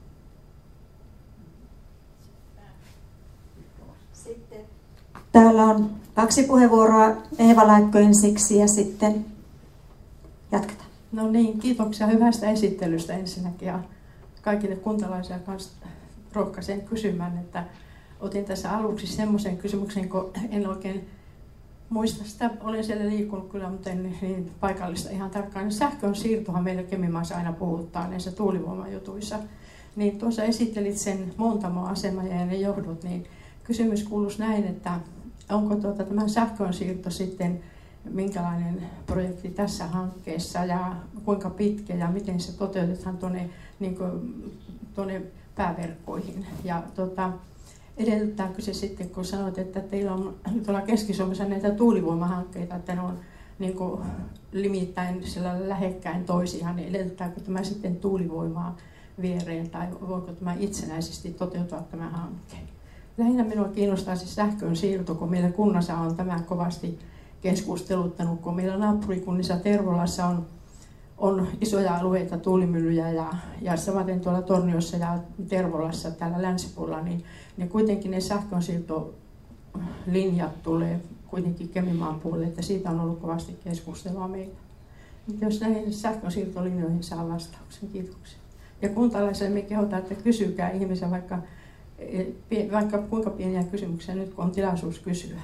Sitten täällä on 2 puheenvuoroa. Eeva Laikko ensiksi ja sitten jatketaan. No niin, kiitoksia hyvästä esittelystä ensinnäkin ja kaikille kuntalaisille kanssa rohkaisen kysymään, että otin tässä aluksi semmoisen kysymyksen, kun en oikein muista sitä, olen siellä liikkunut kyllä, mutta en niin paikallista ihan tarkkaan. Niin sähkön siirtohan meillä Kemimaassa aina puhuttaa näissä tuulivoimajutuissa. Niin tuossa esittelit sen Muuntamoaseman ja ne johdot, niin kysymys kuuluisi näin, että onko tämä sähkön siirto sitten minkälainen projekti tässä hankkeessa ja kuinka pitkä ja miten se toteutetaan tuonne pääverkkoihin. Ja edellyttääkö se sitten, kun sanoit, että teillä on tuolla Keski-Suomessa näitä tuulivoimahankkeita, että ne on niin kuin limittäin sillä lähekkäin toisiaan, niin edellyttääkö tämä sitten tuulivoimaa viereen tai voiko tämä itsenäisesti toteutua tämä hanke? Lähinnä minua kiinnostaa se sähkön siirto, kun meillä kunnassa on tämä kovasti keskusteluttanut, kun meillä naapurikunnissa Tervolassa on isoja alueita, tuulimyllyjä ja samaten tuolla Torniossa ja Tervolassa täällä länsipuolella, niin kuitenkin ne sähkönsiirtolinjat tulee kuitenkin Kemimaan puolelle, että siitä on ollut kovasti keskustelua meillä. Jos näihin sähkönsiirtolinjoihin saa vastauksen, kiitoksia. Ja kuntalaisille me kehotaan, että kysykää ihmisiä vaikka kuinka pieniä kysymyksiä nyt, kun on tilaisuus kysyä.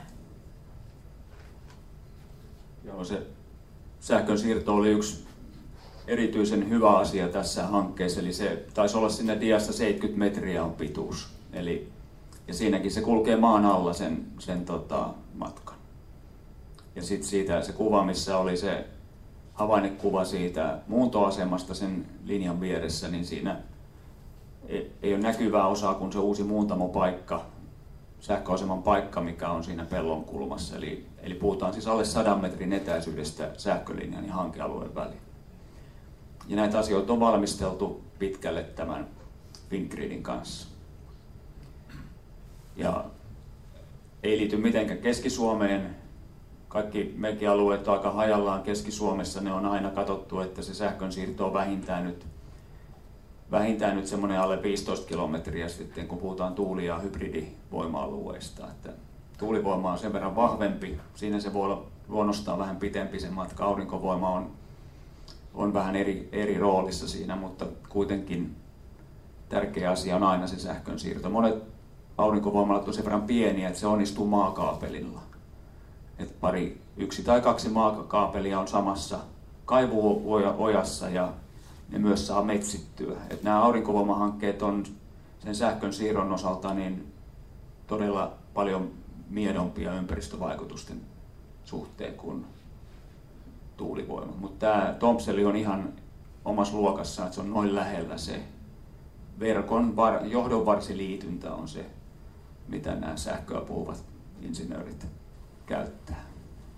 Joo, se sähkönsiirto oli yksi erityisen hyvä asia tässä hankkeessa, eli se taisi olla sinne diassa 70 metriä on pituus. Ja siinäkin se kulkee maan alla sen matkan. Ja sitten siitä se kuva, missä oli se havainnekuva siitä muuntoasemasta sen linjan vieressä, niin siinä ei ole näkyvää osaa kuin se uusi muuntamopaikka, sähköaseman paikka, mikä on siinä pellon kulmassa. Eli puhutaan siis alle 100 metrin etäisyydestä sähkölinjan ja hankealueen väliin. Ja näitä asioita on valmisteltu pitkälle tämän Fingridin kanssa. Ja ei liity mitenkään Keski-Suomeen. Kaikki melkein alueet on aika hajallaan Keski-Suomessa. Ne on aina katsottu, että se sähkönsiirto on vähintään nyt semmoinen alle 15 kilometriä sitten, kun puhutaan tuuli- ja hybridivoima-alueista. Että tuulivoima on sen verran vahvempi. Siinä se voi olla luonnostaan vähän pitempi se matka. Aurinkovoima on vähän eri roolissa siinä, mutta kuitenkin tärkeä asia on aina se sähkönsiirto. Monet aurinkovoimalat on sen verran pieniä, että se onnistuu maakaapelilla. Että yksi tai kaksi maakaapelia on samassa kaivuojassa ja ne myös saa metsittyä. Että nämä aurinkovoimahankkeet on sen sähkön siirron osalta niin todella paljon miedompia ympäristövaikutusten suhteen kuin tuulivoima. Mutta tämä Tomseli on ihan omassa luokassaan, että se on noin lähellä se verkon johdonvarsiliityntä on se mitä nämä sähköä puhuvat insinöörit käyttää.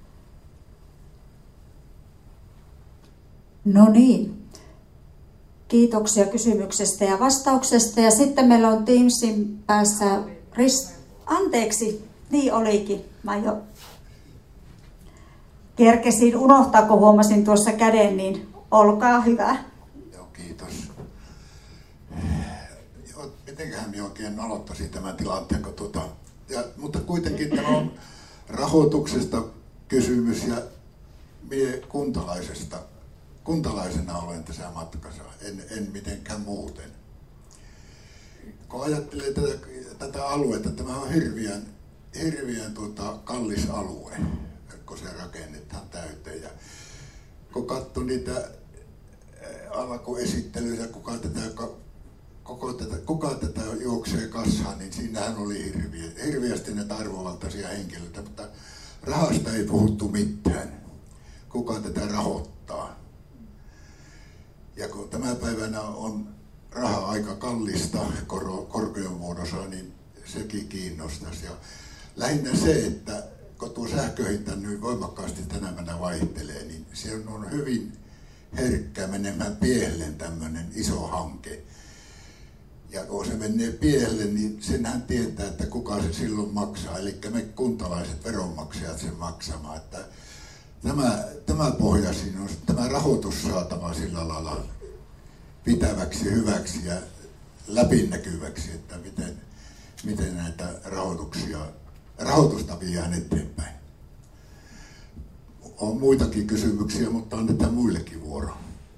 No niin. Kiitoksia kysymyksestä ja vastauksesta. Ja sitten meillä on Teamsin päässä Anteeksi, niin olikin. Mä jo kerkesin unohtaa, kun huomasin tuossa käden, niin olkaa hyvä. Joo, kiitos. Mitenköhän minä oikein aloittaisin tämän tilanteen, mutta kuitenkin tämä on rahoituksesta kysymys ja minä kuntalaisena olen tässä matkassa, en mitenkään muuten. Kun ajattelee tätä aluetta, tämä on hirveän kallis alue, kun se rakennetaan täyteen. Ja kun katsoo niitä alkuesittelyjä, kuka tätä juoksee kassaan, niin siinähän oli hirveästi näitä arvovaltaisia henkilöitä, mutta rahasta ei puhuttu mitään. Kuka tätä rahoittaa? Ja kun tämä päivänä on raha aika kallista korkojen muodossa, niin sekin kiinnostaisi. Ja lähinnä se, että kun tuo sähköhinta nyt voimakkaasti tänä päivänä vaihtelee, niin se on hyvin herkkä menemään pieleen tämmöinen iso hanke. Ja kun se menee pieelle, niin senhän tietää, että kuka se silloin maksaa. Eli me kuntalaiset veronmaksajat sen maksamaan. Että tämä pohja siinä on tämä rahoitus saatava sillä lailla pitäväksi, hyväksi ja läpinäkyväksi, että miten näitä rahoitusta viedään eteenpäin. On muitakin kysymyksiä, mutta annetaan muillekin vuoro.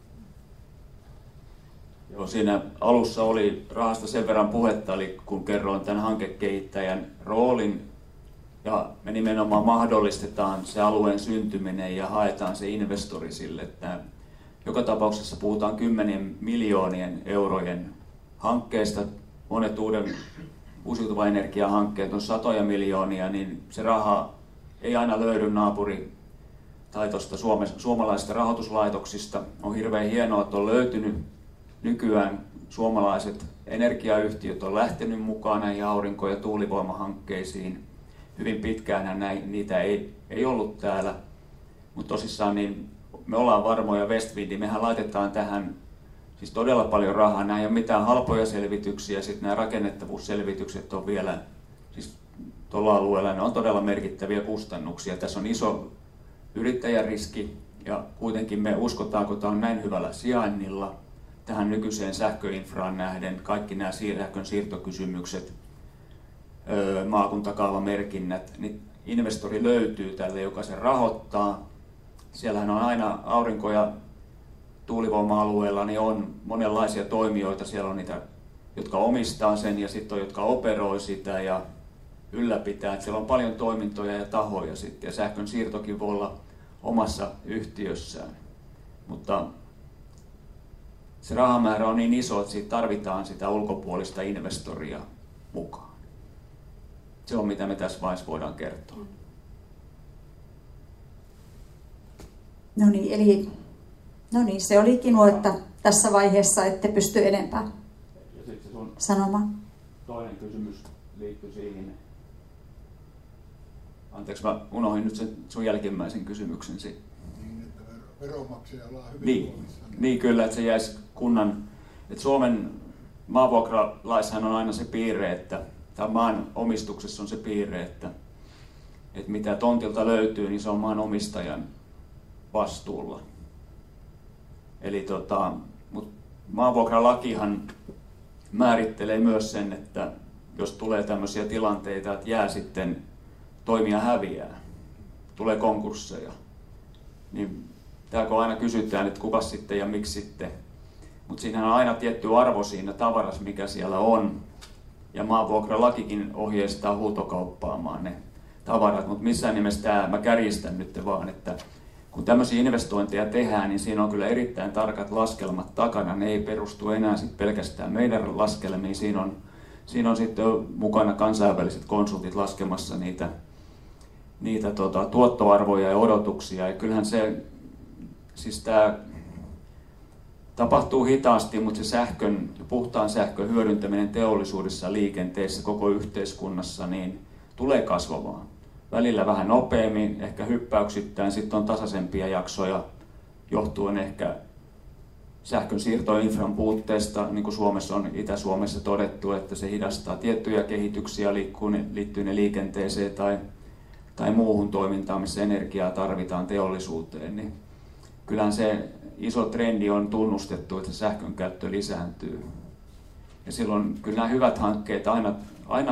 Joo, siinä alussa oli rahasta sen verran puhetta, eli kun kerroin tämän hankekehittäjän roolin, ja me nimenomaan mahdollistetaan se alueen syntyminen ja haetaan se investori sille, että joka tapauksessa puhutaan 10 miljoonien eurojen hankkeesta, monet uusiutuvan energiahankkeet on satoja miljoonia, niin se raha ei aina löydy naapuri tai tuosta suomalaisista rahoituslaitoksista. On hirveän hienoa, että on löytynyt nykyään suomalaiset energiayhtiöt on lähtenyt mukaan näihin aurinko- ja tuulivoimahankkeisiin. Hyvin pitkään niitä ei ollut täällä, mutta tosissaan niin me ollaan varmoja Westwindiin. Mehän laitetaan tähän siis todella paljon rahaa. Nämä ei ole mitään halpoja selvityksiä, sitten nämä rakennettavuusselvitykset on vielä, siis tuolla alueella ne on todella merkittäviä kustannuksia. Tässä on iso yrittäjäriski ja kuitenkin me uskotaan, kun tämä on näin hyvällä sijainnilla, tähän nykyiseen sähköinfraan nähden, kaikki nämä sähkön siirtokysymykset, maakuntakaavamerkinnät, niin investori löytyy tälle, joka sen rahoittaa. Siellähän on aina aurinko- ja tuulivoima-alueella, niin on monenlaisia toimijoita. Siellä on niitä, jotka omistaa sen ja sitten on, jotka operoi sitä ja ylläpitää. Et siellä on paljon toimintoja ja tahoja sitten ja sähkön siirtokin voi olla omassa yhtiössään. Mutta se rahamäärä on niin iso, että siitä tarvitaan sitä ulkopuolista investoria mukaan. Se on mitä me tässä vaiheessa voidaan kertoa. No niin, se olikin että tässä vaiheessa ette pysty enempää ja sitten se sun sanomaan. Toinen kysymys liittyy siihen. Anteeksi, mä unohdin nyt sen sun jälkimmäisen kysymyksen sitten. Niin, että veronmaksajalla on hyvin niin kyllä, että se jäisi kunnan, että Suomen maavuokralaissahan on aina se piirre, että tai maan omistuksessa on se piirre, että mitä tontilta löytyy, niin se on maan omistajan vastuulla. Eli mutta maanvuokralakihan määrittelee myös sen, että jos tulee tämmöisiä tilanteita, että jää sitten toimija häviää, tulee konkursseja, niin täällä kun aina kysytään, että kuka sitten ja miksi sitten, mutta siinä on aina tietty arvo siinä tavarassa, mikä siellä on, ja maanvuokralakikin ohjeistaa huutokauppaamaan ne tavarat, mutta missään nimessä mä kärjistän nyt vaan, että kun tämmöisiä investointeja tehdään, niin siinä on kyllä erittäin tarkat laskelmat takana. Ne ei perustu enää sit pelkästään meidän laskelmiin. Siinä on sitten mukana kansainväliset konsultit laskemassa niitä tuottoarvoja ja odotuksia. Ja kyllähän se, siis tapahtuu hitaasti, mutta se puhtaan sähkön hyödyntäminen teollisuudessa ja liikenteessä koko yhteiskunnassa niin tulee kasvamaan. Välillä vähän nopeammin, ehkä hyppäyksittäin, sitten on tasaisempia jaksoja johtuen ehkä sähkön siirtoinfran puutteesta, niin kuin Suomessa on Itä-Suomessa todettu, että se hidastaa tiettyjä kehityksiä liittyen liikenteeseen tai muuhun toimintaan, missä energiaa tarvitaan teollisuuteen. Niin kyllähän se iso trendi on tunnustettu, että sähkön käyttö lisääntyy. Ja silloin kyllä nämä hyvät hankkeet aina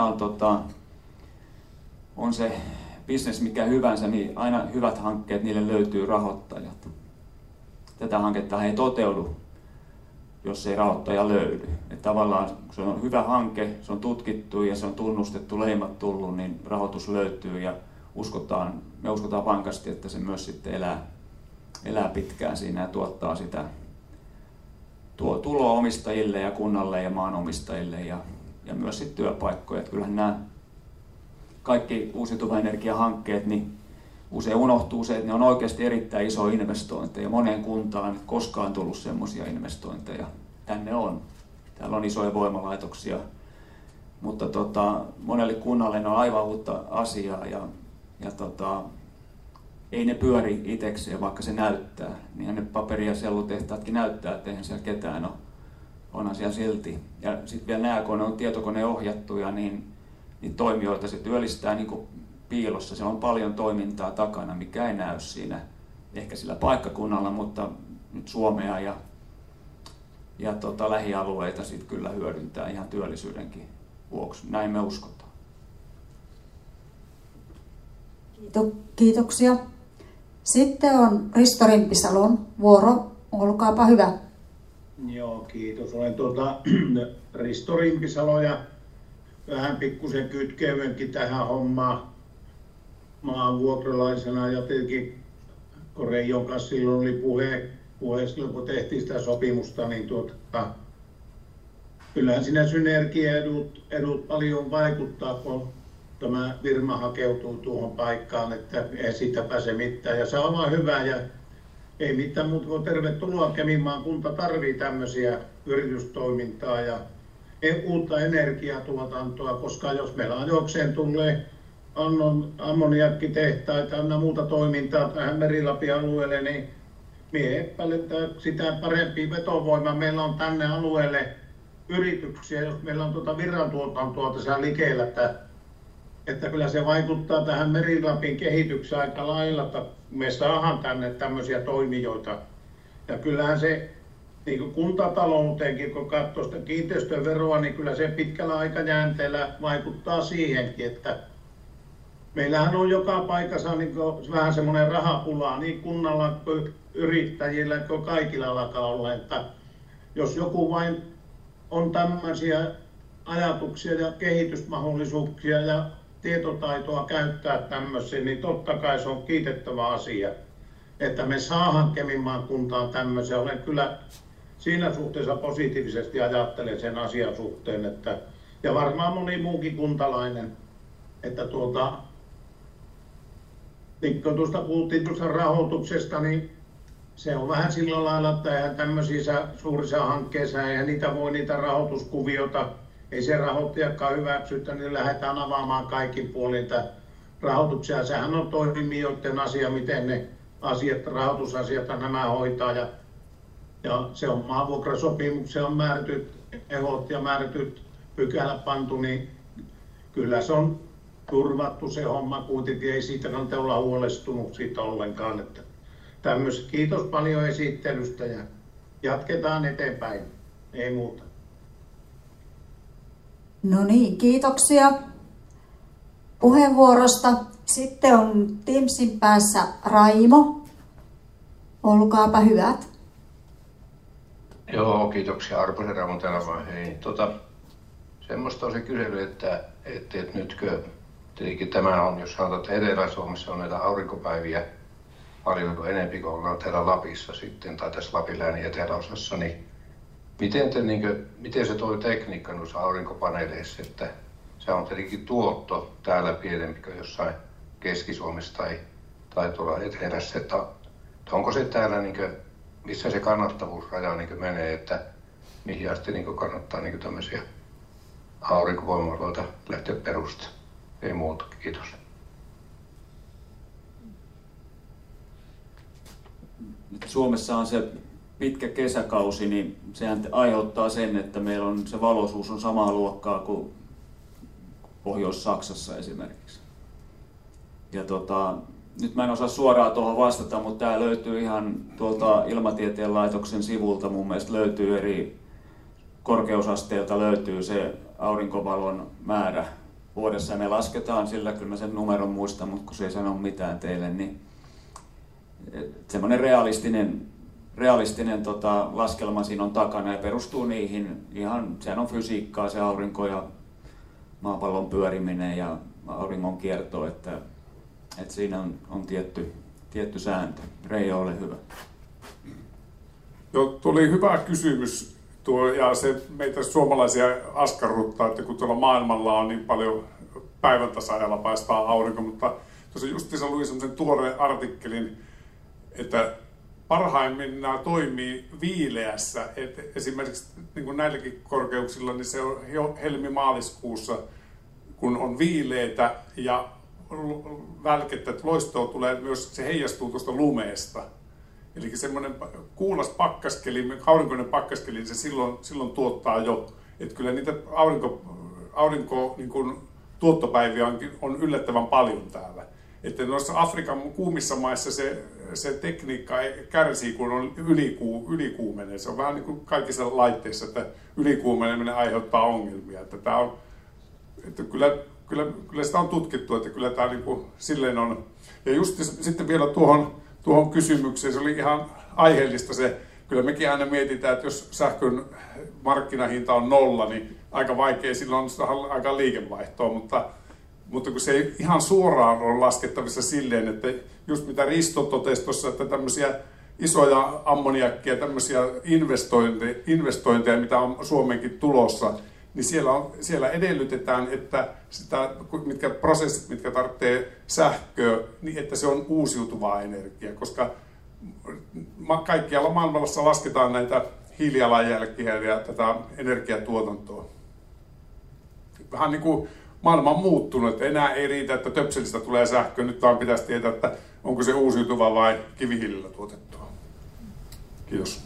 on se business mikä hyvänsä, niin aina hyvät hankkeet, niille löytyy rahoittajat. Tätä hanketta ei toteudu, jos ei rahoittaja löydy. Että tavallaan kun se on hyvä hanke, se on tutkittu ja se on tunnustettu, leimat tullut, niin rahoitus löytyy ja me uskotaan vankasti, että se myös sitten elää pitkään siinä ja tuottaa sitä tuloa omistajille ja kunnalle ja maanomistajille ja myös sitten työpaikkoja. Että kyllähän nämä kaikki uusiutuvan energiahankkeet, niin usein unohtuu se, että ne on oikeasti erittäin iso investointeja. Moneen kuntaan ei koskaan tullut semmoisia investointeja. Tänne on. Täällä on isoja voimalaitoksia, mutta monelle kunnalle ne on aivan uutta asiaa ja ei ne pyöri itsekseen, vaikka se näyttää. Niin ne paperi- ja sellutehtaatkin näyttää, että eihän siellä ketään ole. Onhan siellä silti. Ja sitten vielä nämä, kun ne on tietokoneohjattuja, niin toimijoita se työllistää niin kuin piilossa. Se on paljon toimintaa takana, mikä ei näy siinä ehkä sillä paikkakunnalla, mutta nyt Suomea ja lähialueita sitten kyllä hyödyntää ihan työllisyydenkin vuoksi. Näin me uskotaan. Kiitoksia. Sitten on Risto Rimpisalon vuoro. Olkaapa hyvä. Joo, kiitos. Olen Risto Rimpisalo ja vähän pikkusen kytkeydenkin tähän hommaan maanvuokralaisena ja tietenkin kun Reijon kanssa silloin oli puhe silloin kun tehtiin sitä sopimusta, niin kyllähän siinä synergiaedut paljon vaikuttaa, kun tämä firma hakeutuu tuohon paikkaan, että ei siitä pääse mitään. Ja se on vaan hyvä ja ei mitään muuta kuin tervetuloa Keminmaan kunta tarvii tämmöisiä yritystoimintaa ja uutta energiatuotantoa, koska jos meillä ajokseen tulee ammoniakkitehtaita ja muuta toimintaa tähän Meri-Lapin alueelle, niin minä epäilen, että sitä parempi vetovoima meillä on tänne alueelle yrityksiä, jos meillä on virrantuotantoa tässä likellä, että kyllä se vaikuttaa tähän Meri-Lapin kehitykseen aika lailla, että me saadaan tänne tämmöisiä toimijoita. Ja kyllähän se niin kuin kuntatalouteenkin, kun katsoo sitä kiinteistöveroa, niin kyllä se pitkällä aikajänteellä vaikuttaa siihenkin, että meillähän on joka paikassa niin vähän semmoinen rahapula niin kunnalla kuin yrittäjillä kuin kaikilla alkaa olla, että jos joku vain on tämmöisiä ajatuksia ja kehitysmahdollisuuksia ja tietotaitoa käyttää tämmöisiä, niin totta kai se on kiitettävä asia, että me saadaan Keminmaan kuntaan tämmöisiä. Olen kyllä siinä suhteessa positiivisesti ajattelen sen asian suhteen, että, ja varmaan moni muukin kuntalainen, että niin kun tuosta puhuttiin tuosta rahoituksesta, niin se on vähän sillä lailla, että eihän tämmöisissä suurissa hankkeissa, eihän niitä rahoituskuviota, ei se rahoittajakaan hyväksytä, niin lähdetään avaamaan kaikin puolin rahoituksia. Sehän on toimijoiden asia, miten ne rahoitusasiat nämä hoitaa. Ja se on maanvuokrasopimuksen on määrätyt ehdot ja määrätyt pykälät pantu, niin kyllä se on turvattu se homma kuitenkin. Ei siitä kannata olla huolestunut siitä ollenkaan. Että kiitos paljon esittelystä ja jatketaan eteenpäin. Ei muuta. No niin, kiitoksia puheenvuorosta. Sitten on Teamsin päässä Raimo. Olkaapa hyvät. Joo, kiitoksia. Arposen Raimo täällä vaan. Hei, semmoista on se kysely, että nytkö tietenkin tämä on, jos sanotaan, että Etelä-Suomessa on näitä aurinkopäiviä paljon enemmän kuin ollaan täällä Lapissa sitten, tai tässä Lapin läänin eteläosassa, niin miten se toi tekniikka noissa aurinkopaneeleissa, että se on tietenkin tuotto täällä pienempi kuin jossain Keski-Suomessa tai tuolla etelässä, että onko se täällä missä se kannattavuusraja niin menee, että mihin asti niin kannattaa niin tämmöisiä aurinkovoimaloita lähteä perustamaan. Ei muuta, kiitos. Nyt Suomessa on se pitkä kesäkausi, niin sehän aiheuttaa sen, että meillä on se valoisuus on samaa luokkaa kuin Pohjois-Saksassa esimerkiksi. Ja nyt mä en osaa suoraan tuohon vastata, mutta tämä löytyy ihan tuolta Ilmatieteen laitoksen sivulta. Mun mielestä löytyy eri korkeusasteilta löytyy se aurinkovalon määrä vuodessa. Ja me lasketaan sillä, kyllä mä sen numeron muistan, mutta kun se ei sano mitään teille, niin semmoinen realistinen laskelma siinä on takana ja perustuu niihin ihan, sehän on fysiikkaa se aurinko ja maapallon pyöriminen ja auringon kierto, että siinä on tietty sääntö. Reijo, ole hyvä. Joo, tuli hyvä kysymys ja se meitä suomalaisia askarruttaa, että kun tuolla maailmalla on niin paljon päivän tasa-ajalla paistaa aurinko, mutta tuossa justiinsa luin semmoisen tuoreen artikkelin, että parhaimmin nämä toimii viileässä, että esimerkiksi niin kuin näilläkin korkeuksilla, niin se on jo helmi-maaliskuussa, kun on viileitä ja välkettä, että loistoa tulee myös, se heijastuu tuosta lumeesta. Eli semmoinen kuulas pakkaskeli, aurinkoinen pakkaskeli, niin se silloin tuottaa jo, että kyllä niitä aurinko niin kuin tuottopäiviä on yllättävän paljon täällä. Että noissa Afrikan kuumissa maissa se tekniikka kärsii, kun on ylikuumenee. Se on vähän niin kuin kaikissa laitteissa, että ylikuumeneminen aiheuttaa ongelmia. Että kyllä sitä on tutkittu, että kyllä tämä niin kuin silleen on. Ja just sitten vielä tuohon kysymykseen, se oli ihan aiheellista se, kyllä mekin aina mietitään, että jos sähkön markkinahinta on 0, niin aika vaikea silloin on aika liikevaihtoa, mutta kun se ei ihan suoraan ole laskettavissa silleen, että just mitä Risto totesi tuossa, että tämmöisiä isoja ammoniakkia, tämmöisiä investointeja, mitä on Suomeenkin tulossa, niin siellä edellytetään, että mitkä prosessit, mitkä tarvitsee sähköä, niin että se on uusiutuvaa energiaa, koska kaikkialla maailmassa lasketaan näitä hiilijalanjälkiä ja tätä energiatuotantoa. Vähän niin kuin maailma on muuttunut, että enää ei riitä, että töpselistä tulee sähkö. Nyt vaan pitäisi tietää, että onko se uusiutuva vai kivihiilillä tuotettua. Kiitos.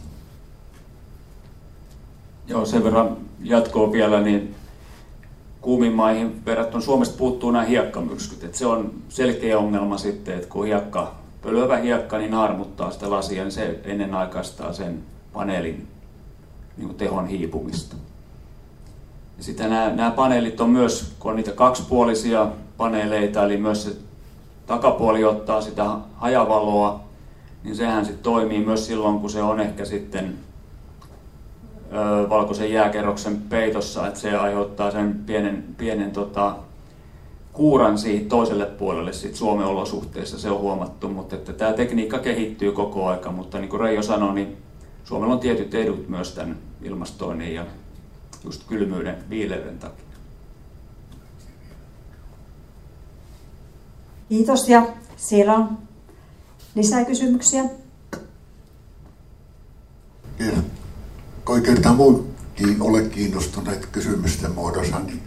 Joo, sen verran jatkoa vielä, niin kuumiin maihin verrattuna Suomesta puuttuu nämä hiekkamyrskyt. Että se on selkeä ongelma sitten, että kun pölövä hiekka niin naarmuttaa sitä lasia, niin se ennenaikaistaa sen paneelin niin kuin tehon hiipumista. Ja sitten nämä paneelit on myös, kun on niitä kaksipuolisia paneeleita, eli myös se takapuoli ottaa sitä hajavaloa, niin sehän sitten toimii myös silloin, kun se on ehkä sitten valkoisen jääkerroksen peitossa, että se aiheuttaa sen pienen kuuran siihen toiselle puolelle sit Suomen olosuhteissa, se on huomattu, mutta että tämä tekniikka kehittyy koko aika, mutta niin kuin Reijo sanoi, niin Suomella on tietyt edut myös tämän ilmastoinnin ja just kylmyyden, viileyden takia. Kiitos, ja siellä on lisää kysymyksiä. Koi kertaa muutkin ole kiinnostuneet kysymysten muodossa, niin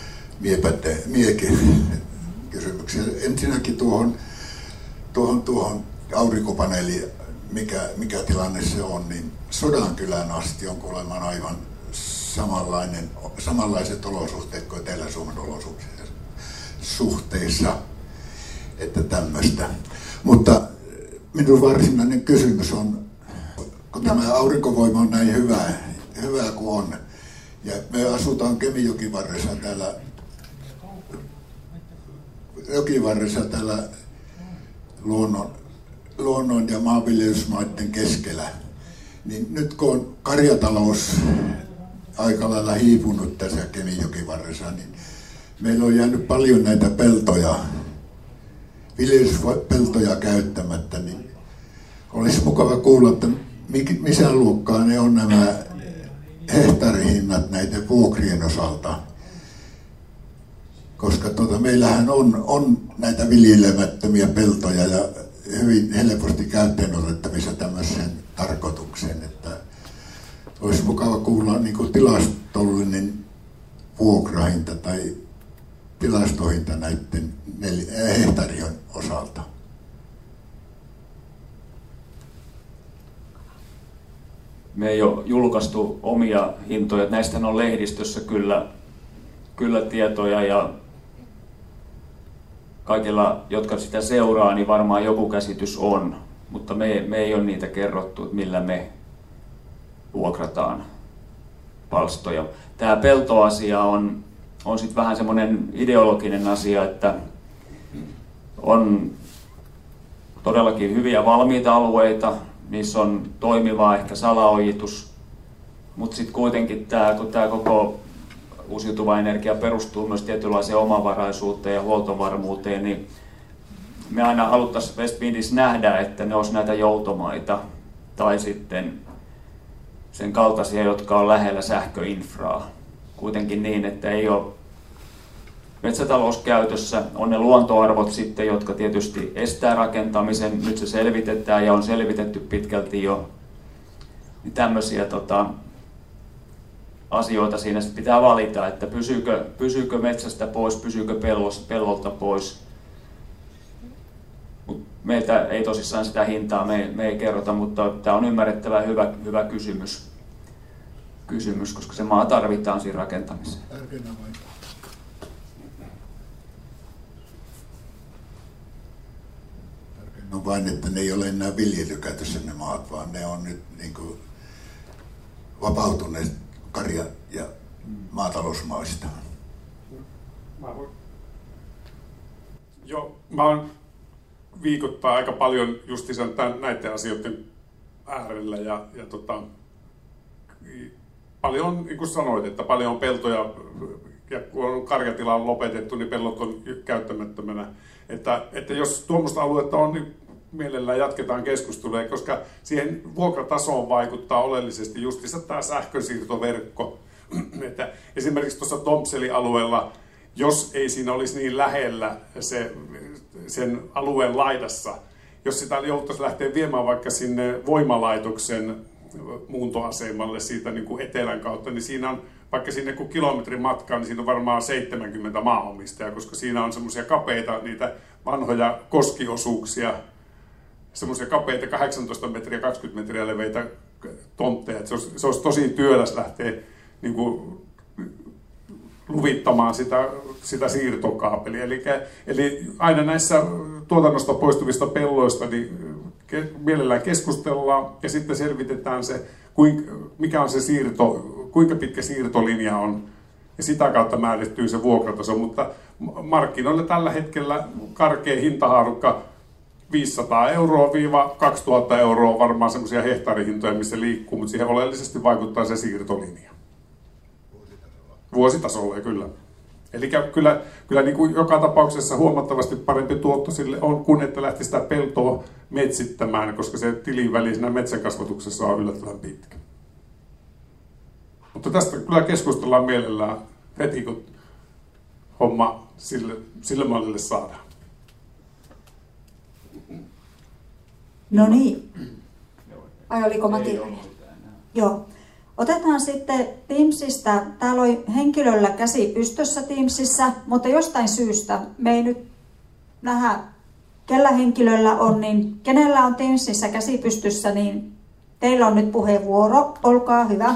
miekin kysymyksiä. Ensinnäkin tuohon aurinkopaneeliin, mikä tilanne se on, niin Sodankylän asti on kuulemma aivan samanlaiset olosuhteet kuin Etelä-Suomen olosuhteissa, että tämmöistä. Mutta minun varsinainen kysymys on, kun tämä aurinkovoima on näin hyvä kuin on, ja me asutaan Kemijokivarressa täällä luonnon ja maanviljelysmaiden keskellä, niin nyt kun on karjatalous aika lailla hiipunut tässä Kemijokivarressa, niin meillä on jäänyt paljon näitä viljelyspeltoja käyttämättä, niin olisi mukava kuulla, että missä luokkaa ne on nämä hehtaarihinnat näiden vuokrien osalta. Koska meillähän on näitä viljelemättömiä peltoja hyvin helposti käyttöön otettavissa tämmöiseen tarkoitukseen, että olisi mukava kuulla niin kuin tilastollinen vuokrahinta tai tilastohinta näiden hehtaarien osalta. Me ei ole julkaistu omia hintoja. Näistä on lehdistössä kyllä tietoja ja kaikilla, jotka sitä seuraa, niin varmaan joku käsitys on, mutta me ei ole niitä kerrottu, että millä me vuokrataan palstoja. Tämä peltoasia on sitten vähän semmoinen ideologinen asia, että on todellakin hyviä valmiita alueita, niissä on toimivaa ehkä salaojitus, mutta sitten kuitenkin kun tämä koko uusiutuva energia perustuu myös tietynlaiseen omavaraisuuteen ja huoltovarmuuteen, niin me aina haluttaisiin Westwindissä nähdä, että ne olisi näitä joutomaita tai sitten sen kaltaisia, jotka on lähellä sähköinfraa. Kuitenkin niin, että ei ole metsätalouskäytössä, on ne luontoarvot sitten, jotka tietysti estää rakentamisen, nyt se selvitetään ja on selvitetty pitkälti jo. Niin tämmöisiä asioita siinä pitää valita, että pysyykö metsästä pois, pysyykö pellolta pois. Meiltä ei tosissaan sitä hintaa, me ei kerrota, mutta tämä on ymmärrettävä hyvä kysymys, koska se maa tarvitaan siinä rakentamiseen. No vain, että ne ei ole enää viljelykäytössä ne maat, vaan ne on nyt niin kuin vapautuneet karja- ja maatalousmaista. Mä oon viikoittain aika paljon justiinsa näiden asioiden äärellä ja paljon, niin kuin sanoit, että paljon on peltoja ja kun on karjatila on lopetettu, niin pellot on käyttämättömänä. Että jos tuommoista aluetta on, niin mielellään jatketaan keskustelua, koska siihen vuokratasoon vaikuttaa oleellisesti justiinsa tämä sähkönsiirtoverkko. Että esimerkiksi tuossa Tompseli-alueella, jos ei siinä olisi niin lähellä sen alueen laidassa, jos sitä jouduttaisiin lähteä viemään vaikka sinne voimalaitoksen muuntoasemalle siitä niin kuin etelän kautta, niin siinä on vaikka sinne kun kilometrin matkaa, niin siinä on varmaan 70 maanomistajaa, koska siinä on semmoisia kapeita, niitä vanhoja koskiosuuksia, semmoisia kapeita 18 metriä, 20 metriä leveitä tontteja. Se olisi tosi työläs lähteä niin kuin luvittamaan sitä siirtokaapelia. Eli aina näissä tuotannosta poistuvista pelloista niin mielellään keskustellaan ja sitten selvitetään se, mikä on se siirto, kuinka pitkä siirtolinja on ja sitä kautta määrittyy se vuokrataso, mutta markkinoilla tällä hetkellä karkea hintahaarukka 500 euroa - 2000 euroa varmaan semmoisia hehtaarihintoja, missä liikkuu, mutta siihen oleellisesti vaikuttaa se siirtolinja. Vuositasolla, kyllä. Eli kyllä niin kuin joka tapauksessa huomattavasti parempi tuotto sille on, kun että lähti sitä peltoa metsittämään, koska se tiliväli siinä metsänkasvatuksessa on yllättävän pitkä. Mutta tästä kyllä keskustellaan mielellään heti, kun homma sille mallille saadaan. No niin. Vai oliko Matti? Joo. Otetaan sitten Teamsista. Täällä oli henkilöllä käsi pystyssä Teamsissa, mutta jostain syystä me ei nyt nähdä, kellä henkilöllä on, niin kenellä on Teamsissa käsi pystyssä, niin teillä on nyt puheenvuoro. Olkaa hyvä.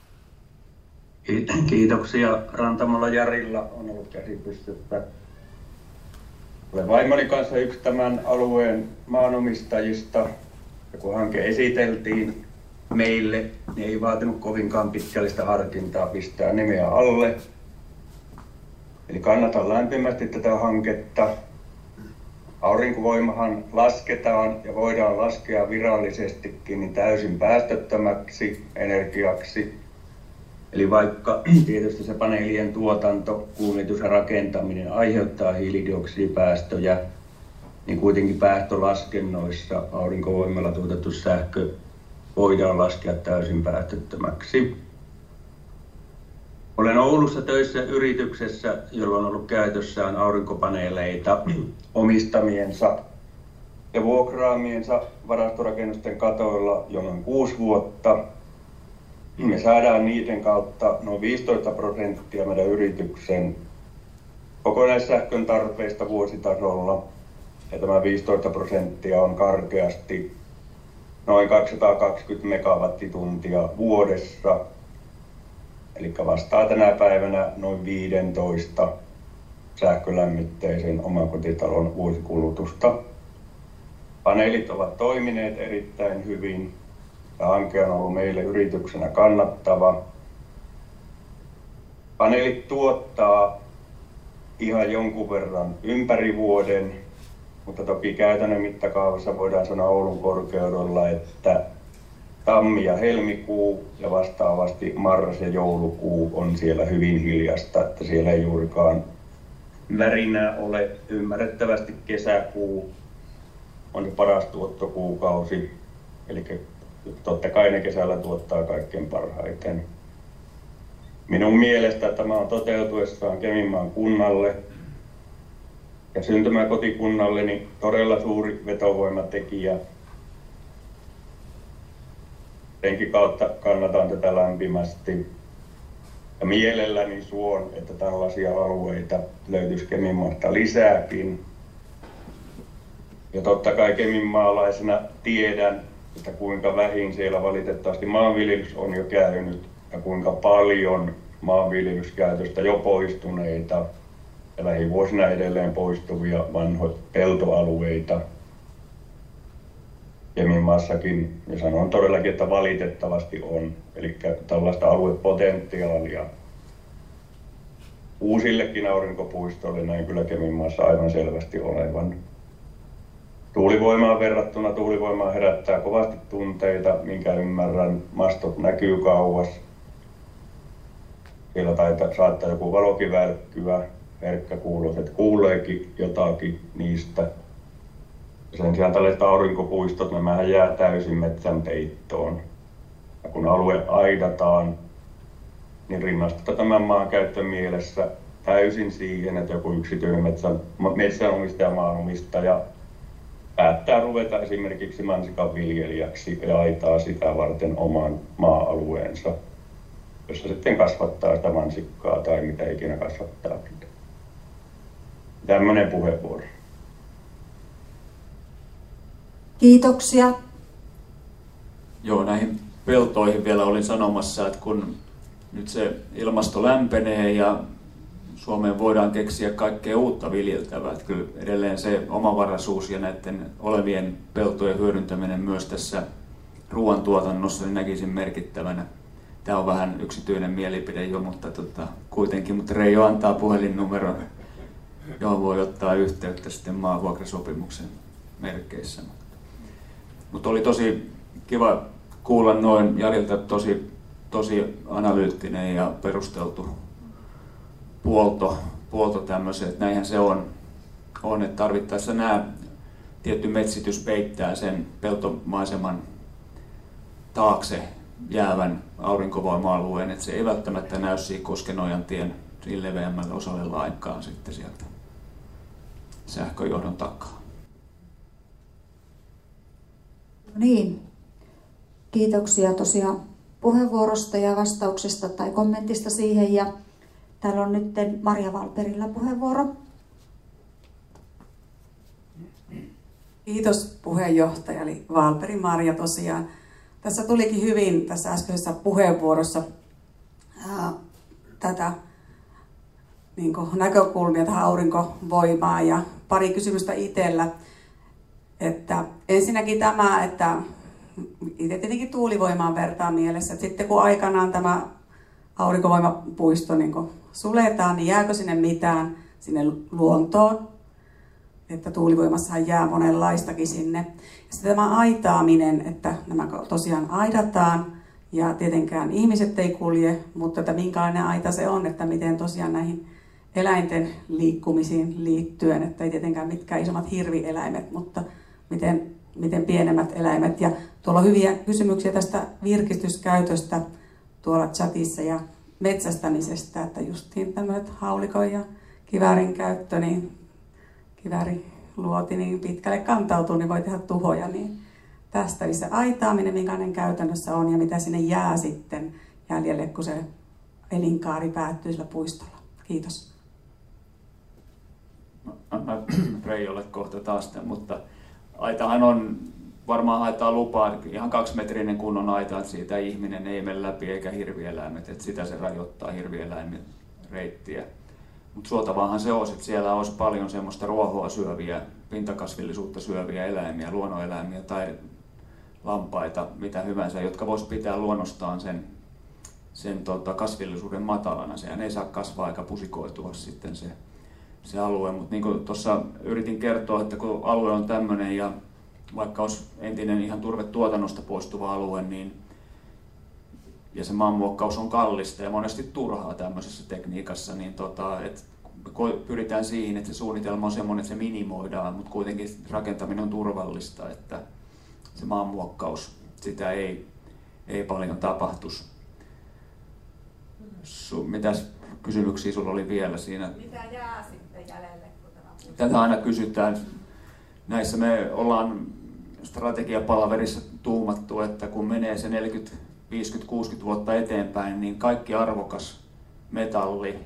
Kiitoksia. Rantamolla Jarilla on ollut käsi pystyssä. Olen vaimoni kanssa yksi tämän alueen maanomistajista. Ja kun hanke esiteltiin meille, niin ei vaatinut kovinkaan pitkällistä harkintaa pistää nimeä alle. Eli kannatan lämpimästi tätä hanketta. Aurinkovoimahan lasketaan ja voidaan laskea virallisestikin niin täysin päästöttömäksi energiaksi. Eli vaikka tietysti se paneelien tuotanto, kuumitus ja rakentaminen aiheuttaa hiilidioksidipäästöjä, niin kuitenkin päästölaskennoissa aurinkovoimalla tuotettu sähkö voidaan laskea täysin päästöttömäksi. Olen Oulussa töissä yrityksessä, jolla on ollut käytössään aurinkopaneeleita omistamiensa ja vuokraamiensa varastorakennusten katoilla jo noin 6 vuotta. Me saadaan niiden kautta noin 15% meidän yrityksen kokonaissähkön tarpeesta vuositasolla. Ja tämä 15% on karkeasti noin 220 megawattituntia vuodessa. Eli vastaa tänä päivänä noin 15 sähkölämmitteisen omakotitalon vuosikulutusta. Paneelit ovat toimineet erittäin hyvin ja hanke on ollut meille yrityksenä kannattava. Paneelit tuottaa ihan jonkun verran ympäri vuoden, mutta toki käytännön mittakaavassa voidaan sanoa Oulun korkeudella, että tammi- ja helmikuu ja vastaavasti marras- ja joulukuu on siellä hyvin hiljasta, että siellä ei juurikaan värinää ole. Ymmärrettävästi kesäkuu on se paras tuottokuukausi, eli totta kai ne kesällä tuottaa kaikkein parhaiten. Minun mielestä tämä on toteutuessaan Keminmaan kunnalle ja syntymäkotikunnalleni todella suuri vetovoimatekijä. Senkin kautta kannatan tätä lämpimästi. Ja mielelläni suon, että tällaisia alueita löytyisi Keminmaasta lisääkin. Ja totta kai keminmaalaisena tiedän, että kuinka vähin siellä valitettavasti maanviljelys on jo käynyt ja kuinka paljon maanviljelyskäytöstä jo poistuneita ja lähivuosina edelleen poistuvia vanhoja peltoalueita Keminmaassakin. Ja sanon todellakin, että valitettavasti on. Eli tällaista aluepotentiaalia uusillekin aurinkopuistoille näin kyllä Keminmaassa aivan selvästi olevan. Tuulivoimaan verrattuna tuulivoimaa herättää kovasti tunteita, minkä ymmärrän. Mastot näkyy kauas. Siellä saattaa joku valokin välkkyä, herkkäkuuloiset kuuleekin jotakin niistä. Ja sen sijaan tällaiset aurinkopuistot, nämähän jää täysin metsän peittoon. Ja kun alue aidataan, niin rinnastetaan tämän maankäyttön mielessä täysin siihen, että joku yksityinen metsänomistaja ja maanomistaja päättää ruveta esimerkiksi mansikan viljelijäksi ja aitaa sitä varten oman maa-alueensa, jossa sitten kasvattaa sitä mansikkaa tai mitä ikinä kasvattaakin. Tämmöinen puheenvuoro. Kiitoksia. Joo, näihin peltoihin vielä olin sanomassa, että kun nyt se ilmasto lämpenee ja Suomeen voidaan keksiä kaikkea uutta viljeltävää. Että kyllä edelleen se omavaraisuus ja näiden olevien peltojen hyödyntäminen myös tässä ruoantuotannossa niin näkisin merkittävänä. Tämä on vähän yksityinen mielipide jo, mutta kuitenkin. Mutta Reijo antaa puhelinnumeron, johon voi ottaa yhteyttä sitten maavuokrasopimuksen merkeissä. Mutta oli tosi kiva kuulla noin Jarilta tosi analyyttinen ja perusteltu puolto tämmöiseen, että näinhän se on, että tarvittaessa nämä tietty metsitys peittää sen peltomaiseman taakse jäävän aurinkovoima-alueen, että se ei välttämättä näy siinä Koskenojantien leveämmälle osalle lainkaan sitten sieltä sähköjohdon takaa. Niin, kiitoksia tosiaan puheenvuorosta ja vastauksesta tai kommentista siihen. Ja täällä on nyt Marja Valperilla puheenvuoro. Kiitos puheenjohtaja, eli Valperi Marja tosiaan. Tässä tulikin hyvin tässä äskeisessä puheenvuorossa tätä näkökulmia tähän aurinkovoimaan ja pari kysymystä itsellä. Että ensinnäkin tämä, että itse tietenkin tuulivoimaan vertaan mielessä, että sitten kun aikanaan tämä aurinkovoimapuisto niin suletaan, niin jääkö sinne mitään sinne luontoon? Että tuulivoimassahan jää monenlaistakin sinne. Ja sitten tämä aitaaminen, että nämä tosiaan aidataan ja tietenkään ihmiset ei kulje, mutta että minkälainen aita se on, että miten tosiaan näihin eläinten liikkumisiin liittyen, että ei tietenkään mitkään isommat hirvieläimet, mutta miten pienemmät eläimet. Ja tuolla on hyviä kysymyksiä tästä virkistyskäytöstä tuolla chatissa ja metsästämisestä, että justiin tämmöiset haulikon ja kiväärin käyttö, niin kivääri luoti niin pitkälle kantautuu, niin voi tehdä tuhoja. Niin tästä se aitaaminen, minkälainen käytännössä on ja mitä sinne jää sitten jäljelle, kun se elinkaari päättyy sillä puistolla. Kiitos. Anna Reijolle kohta taas tämän, mutta aitahan on, varmaan haetaan lupaa, ihan 2-metrinen kunnon aita, että siitä ihminen ei mene läpi eikä hirvieläimet, että sitä se rajoittaa hirvieläimen reittiä. Mutta suotavaahan se olisi, että siellä olisi paljon semmoista ruohoa syöviä, pintakasvillisuutta syöviä eläimiä, luonnoneläimiä tai lampaita, mitä hyvänsä, jotka vois pitää luonnostaan sen kasvillisuuden matalana. Sehän ei saa kasvaa eikä pusikoitua sitten se alue, mutta niin kuin tuossa yritin kertoa, että kun alue on tämmöinen ja vaikka olisi entinen ihan turvetuotannosta poistuva alue, niin ja se maanmuokkaus on kallista ja monesti turhaa tämmöisessä tekniikassa, niin pyritään siihen, että se suunnitelma on semmoinen, että se minimoidaan, mutta kuitenkin rakentaminen on turvallista, että se maanmuokkaus, sitä ei paljon tapahtuisi. Mitäs kysymyksiä sulla oli vielä siinä? Mitä jää sitten jäljelle, kun tämä Tätä aina kysytään. Näissä me ollaan strategiapalaverissa tuumattu, että kun menee se 40, 50, 60 vuotta eteenpäin, niin kaikki arvokas metalli,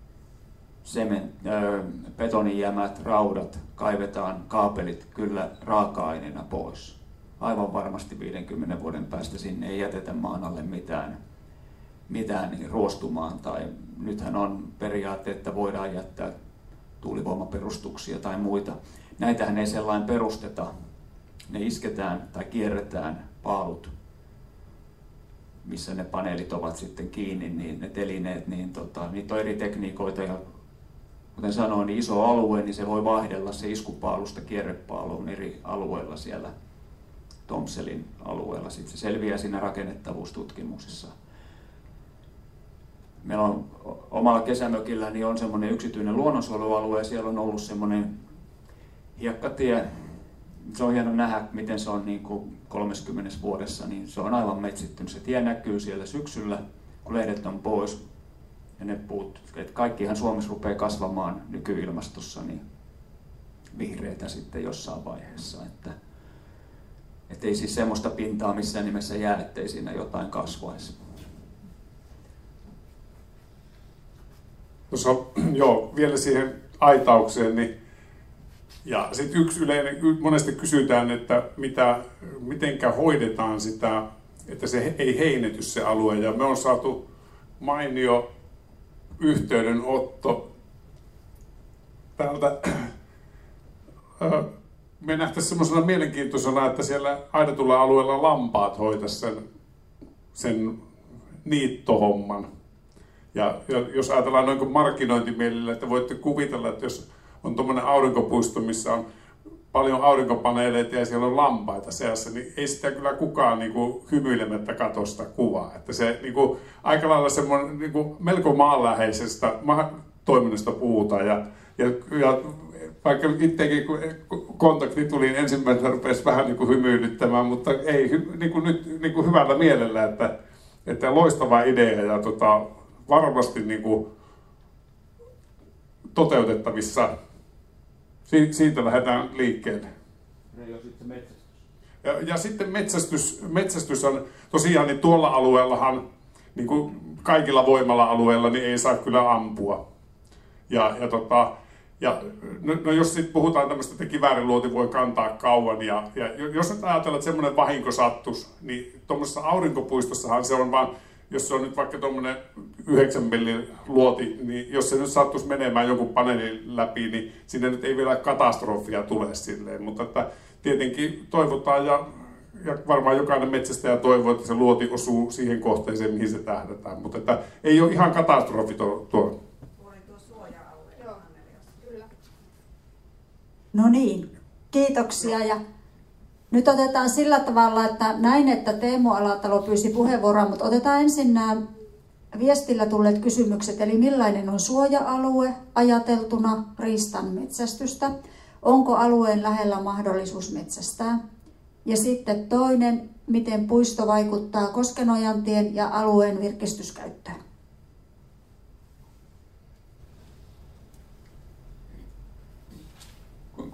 betonijämät, raudat, kaivetaan kaapelit kyllä raaka-aineena pois. Aivan varmasti 50 vuoden päästä sinne ei jätetä maan alle mitään ruostumaan. Tai nythän on periaate, että voidaan jättää tuulivoimaperustuksia tai muita. Näitähän ei sellainen perusteta. Ne isketään tai kierretään paalut, missä ne paneelit ovat sitten kiinni, niin ne telineet, niin niitä on eri tekniikoita. Ja kuten sanoin, niin iso alue, niin se voi vaihdella se iskupaalusta kierrepaaluun eri alueilla siellä Tomselin alueella. Sitten se selviää siinä rakennettavuustutkimuksessa. Meillä on omalla kesämökillä niin on semmoinen yksityinen luonnonsuojelualue ja siellä on ollut semmoinen hiekkatie. Se on hieno nähdä, miten se on niin kuin 30 vuodessa, niin se on aivan metsittynyt. Se tie näkyy siellä syksyllä, kun lehdet on pois ja ne puut. Että kaikkihan Suomessa rupeaa kasvamaan nykyilmastossa niin vihreitä sitten jossain vaiheessa. Että ei siis semmoista pintaa missään nimessä jää, ettei siinä jotain kasvaisi. Tuossa vielä siihen aitaukseen, niin ja sitten yksi yleinen, monesti kysytään, että mitenkä hoidetaan sitä, että se ei heinety se alue. Ja me on saatu mainio yhteydenotto täältä. Me nähtäisiin semmoisena mielenkiintoisena, että siellä aidatulla alueella lampaat hoitaisi sen niittohomman. Ja jos ajatellaan noin kuin markkinointimielillä, että voitte kuvitella, että jos on tuommoinen aurinkopuisto, missä on paljon aurinkopaneeleita ja siellä on lampaita seassa, niin ei sitä kyllä kukaan niin kuin hymyilemättä katso sitä kuvaa. Että se niin kuin, aika lailla semmoinen niin kuin melko maanläheisestä toiminnasta puhutaan. Ja vaikka itsekin kun kontakti tuli, niin ensimmäisenä rupesi vähän niin kuin hymyilyttämään, mutta ei niin kuin nyt niin kuin hyvällä mielellä, että loistava idea ja varmasti niin kuin toteutettavissa. Siitä lähdetään liikkeelle. Ja sitten metsästys on tosiaan, niin tuolla alueellahan, niin kuin kaikilla voimala-alueilla, niin ei saa kyllä ampua. No jos sitten puhutaan tämmöistä, että kivääriluoti voi kantaa kauan, ja jos nyt ajatellaan, että semmoinen vahinko sattuisi, niin tuommoisessa aurinkopuistossahan se on vaan, jos se on nyt vaikka tuommoinen 9 millin luoti, niin jos se nyt sattuisi menemään jonkun paneelin läpi, niin sinne nyt ei vielä katastrofia tule silleen. Mutta että tietenkin toivotaan ja varmaan jokainen metsästäjä toivoo, että se luoti osuu siihen kohteeseen, mihin se tähdätään. Mutta että ei ole ihan katastrofi tuo. No niin, kiitoksia. Ja nyt otetaan sillä tavalla, että näin, että Teemu Alatalo pyysi puheenvuoroa, mutta otetaan ensin nämä viestillä tulleet kysymykset, eli millainen on suoja-alue ajateltuna riistan metsästystä, onko alueen lähellä mahdollisuus metsästää, ja sitten toinen, miten puisto vaikuttaa Koskenojantien ja alueen virkistyskäyttöön.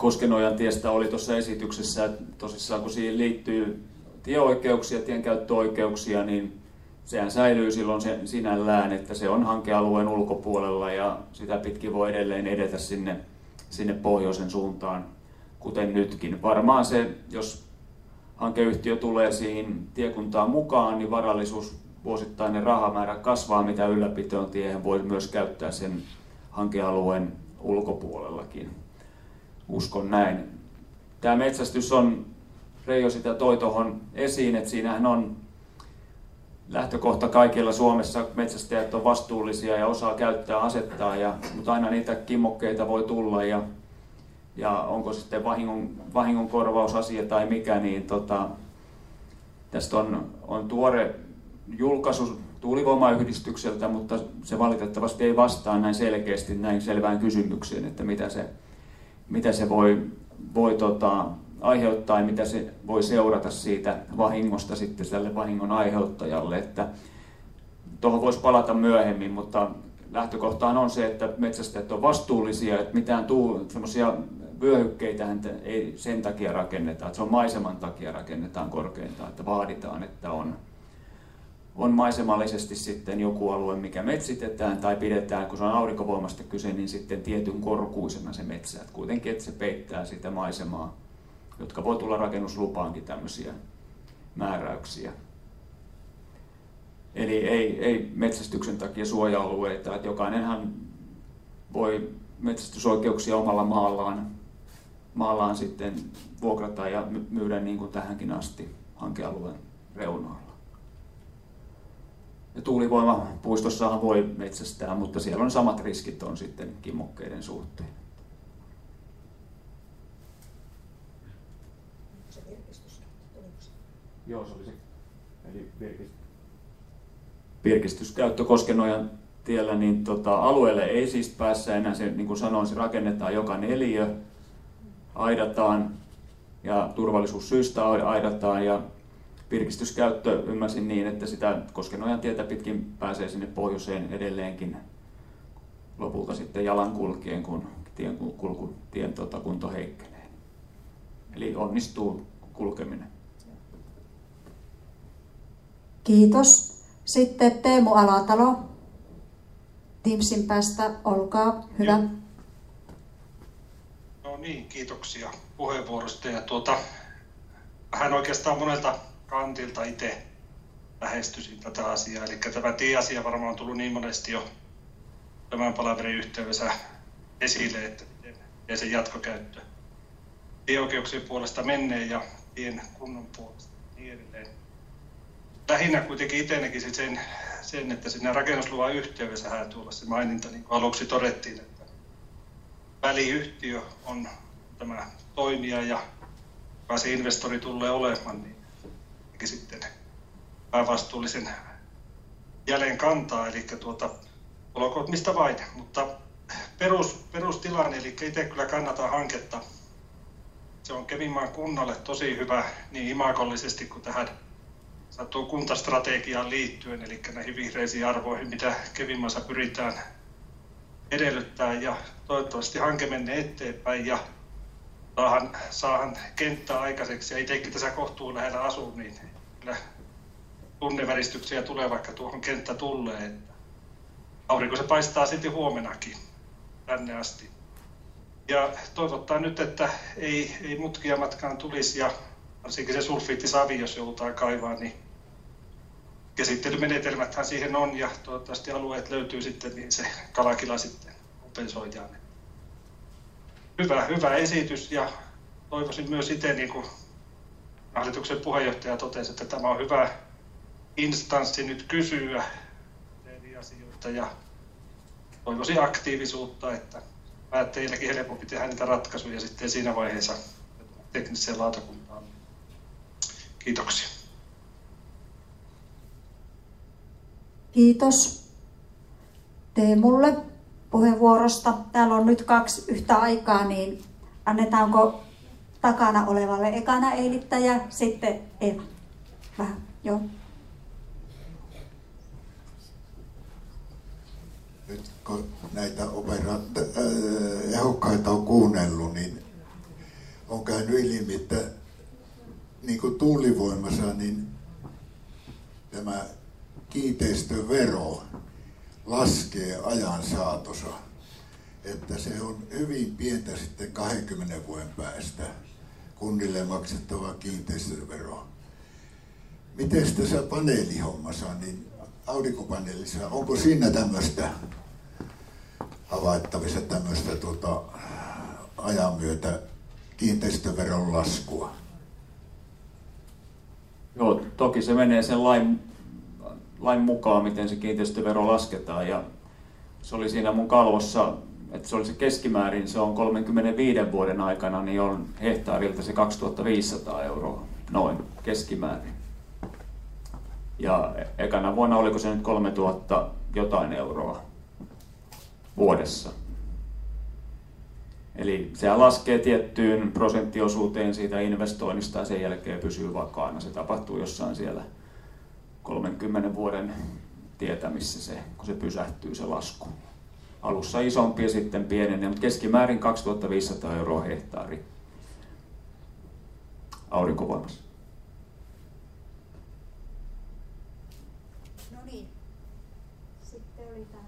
Koskenojan tiestä oli tuossa esityksessä, että tosissaan kun siihen liittyy tieoikeuksia, tienkäyttöoikeuksia, niin sehän säilyy silloin sinällään, että se on hankealueen ulkopuolella ja sitä pitkin voi edelleen edetä sinne pohjoisen suuntaan, kuten nytkin. Varmaan se, jos hankeyhtiö tulee siihen tiekuntaan mukaan, niin varallisuus, vuosittainen rahamäärä kasvaa, mitä ylläpitoon tiehen voi myös käyttää sen hankealueen ulkopuolellakin. Uskon näin. Tämä metsästys on, Reijo sitä toi tuohon esiin, että siinähän on lähtökohta kaikilla Suomessa, metsästäjät on vastuullisia ja osaa käyttää asettaa, mutta aina niitä kimmokkeita voi tulla ja onko sitten vahingon korvausasia tai mikä, niin tästä on tuore julkaisu tuulivoimayhdistykseltä, mutta se valitettavasti ei vastaa näin selkeästi näin selvään kysymykseen, että mitä se voi aiheuttaa ja mitä se voi seurata siitä vahingosta sitten tälle vahingon aiheuttajalle. Että tuohon voisi palata myöhemmin, mutta lähtökohtaan on se, että metsästäjät on vastuullisia, että mitään semmoisia vyöhykkeitähän ei sen takia rakenneta, että se on maiseman takia rakennetaan korkeintaan, että vaaditaan, että on maisemallisesti sitten joku alue, mikä metsitetään tai pidetään, kun se on aurinkovoimasta kyse, niin sitten tietyn korkuisena se metsä. Että kuitenkin, että se peittää sitä maisemaa, jotka voi tulla rakennuslupaankin tämmöisiä määräyksiä. Eli ei metsästyksen takia suoja-alueita, että jokainenhan voi metsästysoikeuksia omalla maallaan sitten vuokrata ja myydä niin kuin tähänkin asti hankealueen reunoilla. Ja tuulivoimapuistossahan voi metsästää, mutta siellä on samat riskit on sitten kimmokkeiden suhteen. Joo, se oli se. Eli virkistyskäyttö Koskenojan tiellä, niin alueelle ei siis päässä enää, se, niin kuin sanoin, se rakennetaan joka neliö, aidataan ja turvallisuussyistä aidataan ja virkistyskäyttö ymmärsin niin, että sitä Koskenojan tietä pitkin pääsee sinne pohjoiseen edelleenkin lopulta sitten jalankulkien, kun tien kunto heikkenee. Eli onnistuu kulkeminen. Kiitos. Sitten Teemu Alatalo Teamsin päästä, olkaa hyvä. No niin, kiitoksia puheenvuorosta. Ja hän oikeastaan monelta kantilta itse lähestyisin tätä asiaa. Eli tämä tieasia varmaan on tullut niin monesti jo tämän palaverin yhteydessä esille, että miten se jatkokäyttö tieoikeuksien puolesta menee ja tien kunnon puolesta niin edelleen. Lähinnä kuitenkin itse näkisin sen, että siinä rakennusluvan yhteydessä häätyy olla se maininta, niin kuin aluksi todettiin, että väliyhtiö on tämä toimija ja joka se investori tulee olemaan, niin sitten päävastuullisen jälleen kantaa, eli olkoon mistä vain, mutta perustilanne, eli itse kyllä kannatan hanketta. Se on Keminmaan kunnalle tosi hyvä niin imagollisesti kuin tähän sattuu kuntastrategiaan liittyen, eli näihin vihreisiin arvoihin, mitä Keminmaassa pyritään edellyttää, ja toivottavasti hanke menee eteenpäin ja saahan kenttää aikaiseksi, ja itsekin tässä kohtuun lähellä asun, niin kyllä tunneväristyksiä tulee, vaikka tuohon kenttä tulee. Aurinko se paistaa sitten huomenakin tänne asti. Ja toivottaa nyt, että ei mutkia matkaan tulisi, ja varsinkin se sulfiittisavi, jos joudutaan kaivaa, niin käsittelymenetelmäthän siihen on, ja toivottavasti alueet löytyy sitten, niin se kalakila sitten kompensoidaan. Hyvä esitys, ja toivoisin myös itse, niin kuin hallituksen puheenjohtaja totesi, että tämä on hyvä instanssi nyt kysyä eri asioita, ja toivoisin aktiivisuutta, että päättäjilläkin helpompi tehdä niitä ratkaisuja sitten siinä vaiheessa tekniseen lautakuntaan. Kiitoksia. Kiitos Teemulle puheenvuorosta. Täällä on nyt 2 yhtä aikaa, niin annetaanko takana olevalle ekana eilittäjä, sitten Eva. Vähän, joo. Nyt kun näitä ehokkaita on kuunnellut, niin käynyt ilmi, että niin kuin tuulivoimassa, niin tämä kiinteistövero laskee ajan saatossa. Että se on hyvin pientä sitten 20 vuoden päästä kunnille maksettava kiinteistövero. Miten tässä paneelihommassa, niin aurinkopaneelissa, onko siinä tämmöistä havaittavissa tämmöistä ajan myötä kiinteistöveron laskua? Joo, toki se menee sen lain mukaan, miten se kiinteistövero lasketaan. Ja se oli siinä mun kalvossa, että se oli se keskimäärin, se on 35 vuoden aikana, niin on hehtaarilta se 2500 euroa, noin keskimäärin. Ja ekana vuonna oliko se nyt 3000 jotain euroa vuodessa. Eli se laskee tiettyyn prosenttiosuuteen siitä investoinnista ja sen jälkeen pysyy vakaana. Se tapahtuu jossain siellä 30 vuoden tietämissä se, kun se pysähtyy se lasku. Alussa isompi ja sitten pienenee, mutta keskimäärin 2500 euroa hehtaari aurinkovoimassa. No niin, sitten oli tämä.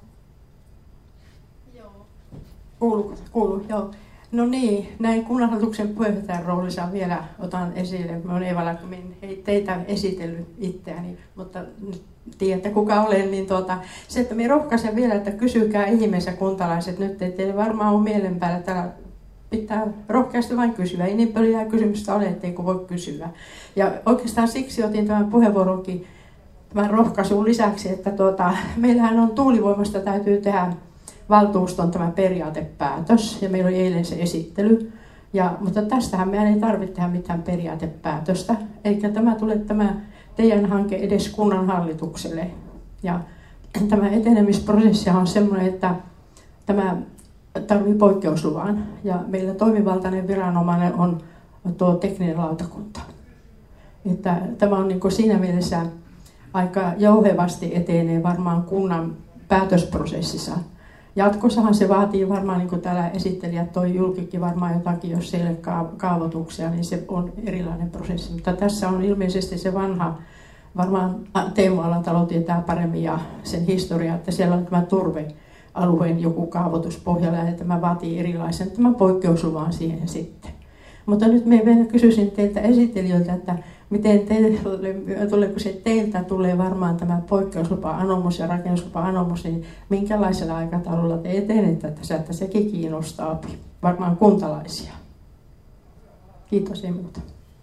Joo. Kuuluu, joo. No niin, näin kunnanhallituksen puheenjohtajan roolissa vielä otan esille. Mä olen Eeva, ei teitä esitellyt itseäni, mutta nyt tiedätte kuka olen, niin se, että minä rohkaisen vielä, että kysykää ihmeessä kuntalaiset nyt, että teille varmaan on mielen päällä, täällä pitää rohkeasti vain kysyä. Ei niin paljon kysymystä ole, etteikö voi kysyä. Ja oikeastaan siksi otin tämän puheenvuoronkin tämän rohkaisun lisäksi, että meillähän on tuulivoimasta täytyy tehdä valtuuston tämä periaatepäätös, ja meillä oli eilen se esittely. Mutta tästähän meidän ei tarvitse tehdä mitään periaatepäätöstä, eikä tämä teidän hanke edes kunnanhallitukselle. Ja tämä etenemisprosessi on sellainen, että tämä tarvitsee poikkeusluvan, ja meillä toimivaltainen viranomainen on tuo tekninen lautakunta. Että tämä on niin kuin siinä mielessä aika jouhevasti etenee varmaan kunnan päätösprosessissa. Jatkossahan se vaatii varmaan, niin kuin täällä esittelijät toi julkikin varmaan jotakin, jos ei ole kaavoituksia, niin se on erilainen prosessi. Mutta tässä on ilmeisesti se vanha, varmaan Teemu Alatalo tietää paremmin ja sen historia, että siellä on tämä turvealueen joku kaavoitus pohjalla ja tämä vaatii erilaisen tämän poikkeusluvan siihen sitten. Mutta nyt me vielä kysyisin teiltä esittelijöiltä, että miten tuleeko se teiltä tulee varmaan tämä poikkeuslupa-anomus ja rakennuslupa-anomus, niin minkälaisella aikataululla te etenette tässä, että sekin kiinnostaa varmaan kuntalaisia. Kiitos ja muuta.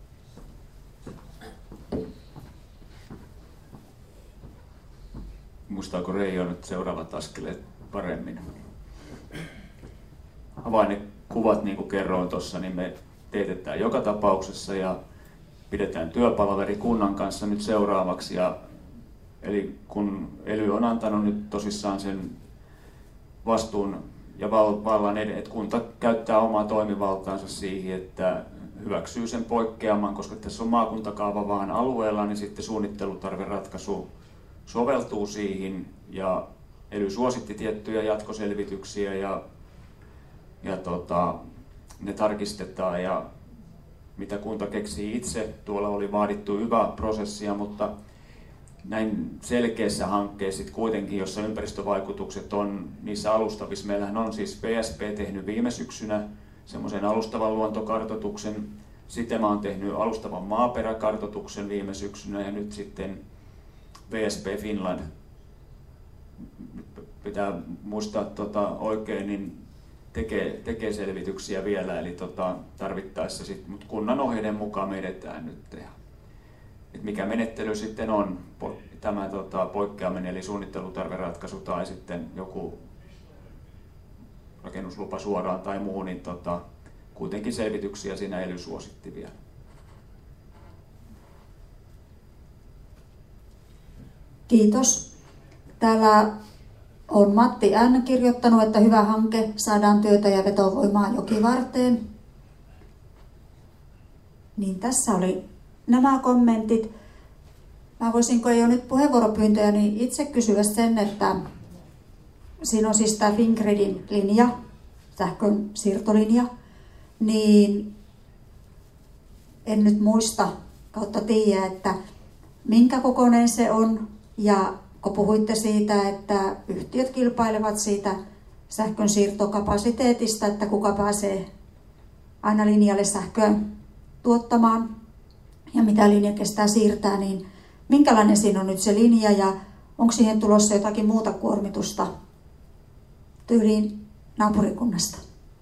Muistaako Reijo nyt seuraavat askeleet paremmin? Avainkuvat, niin kuin kerroin tuossa, niin me teetetään joka tapauksessa ja pidetään työpalaveri kunnan kanssa nyt seuraavaksi. Eli kun ELY on antanut nyt tosissaan sen vastuun ja vallan, että kunta käyttää omaa toimivaltaansa siihen, että hyväksyy sen poikkeaman, koska tässä on maakuntakaava vaan alueella, niin sitten suunnittelutarveratkaisu soveltuu siihen ja ELY suositti tiettyjä jatkoselvityksiä ja ne tarkistetaan ja mitä kunta keksii itse. Tuolla oli vaadittu hyvää prosessia, mutta näin selkeässä hankkeessa kuitenkin, jossa ympäristövaikutukset on niissä alustavissa. Meillähän on siis VSP tehnyt viime syksynä semmoisen alustavan luontokartoituksen. Sitten mä oon tehnyt alustavan maaperäkartoituksen viime syksynä ja nyt sitten VSP Finland. Pitää muistaa oikein, niin tekee selvityksiä vielä, eli tarvittaessa sitten, mutta kunnan ohjeiden mukaan me edetään nyt tehdä. Et mikä menettely sitten on tämä poikkeaminen, eli suunnittelutarveratkaisu tai sitten joku rakennuslupa suoraan tai muu, niin kuitenkin selvityksiä siinä ELY suositti vielä. Kiitos. Täällä on Matti N. kirjoittanut, että hyvä hanke, saadaan työtä ja vetovoimaa Jokivarteen. Niin tässä oli nämä kommentit. Mä voisinko jo nyt puheenvuoropyyntöjä niin itse kysyä sen, että siinä on siis tämä Fingridin linja, sähkön siirtolinja, niin en nyt muista kautta tiedä, että minkä kokoinen se on. Ja kun puhuitte siitä, että yhtiöt kilpailevat siitä sähkön siirtokapasiteetista, että kuka pääsee aina linjalle sähköä tuottamaan ja mitä linja kestää siirtää, niin minkälainen siinä on nyt se linja ja onko siihen tulossa jotakin muuta kuormitusta tyyliin naapurikunnasta?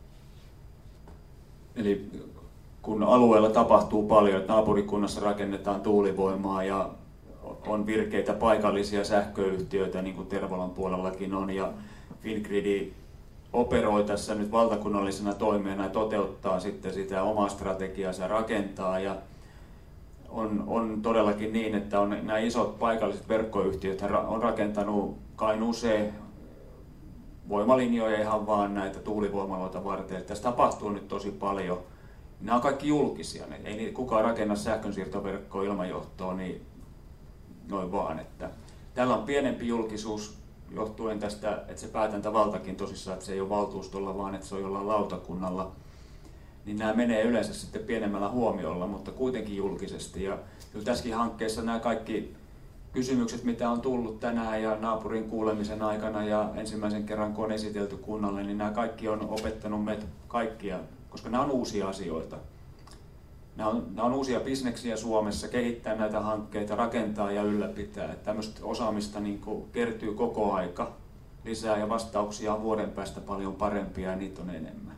Eli kun alueella tapahtuu paljon, että naapurikunnassa rakennetaan tuulivoimaa ja on virkeitä paikallisia sähköyhtiöitä, niin kuin Tervolan puolellakin on, ja Fingrid operoi tässä nyt valtakunnallisena toimena ja toteuttaa sitten sitä omaa strategiaansa, rakentaa, ja on todellakin niin, että on nämä isot paikalliset verkkoyhtiöt on rakentanut Kainuuseen voimalinjoja ihan vaan näitä tuulivoimaloita varten. Että tässä tapahtuu nyt tosi paljon. Nämä on kaikki julkisia. Ei kukaan rakenna sähkönsiirtoverkkoa ilmajohtoon niin noin vaan. Että tällä on pienempi julkisuus johtuen tästä, että se päätäntävaltakin tosissaan, että se ei ole valtuustolla, vaan että se on jollain lautakunnalla. Niin nämä menee yleensä sitten pienemmällä huomiolla, mutta kuitenkin julkisesti. Ja kyllä tässäkin hankkeessa nämä kaikki kysymykset, mitä on tullut tänään ja naapurin kuulemisen aikana ja ensimmäisen kerran, kun on esitelty kunnalle, niin nämä kaikki on opettanut meitä kaikkia, koska nämä on uusia asioita. Nämä on uusia bisneksiä Suomessa, kehittää näitä hankkeita, rakentaa ja ylläpitää. Että tämmöistä osaamista niin kuin kertyy koko aika lisää ja vastauksia on vuoden päästä paljon parempia ja niitä on enemmän.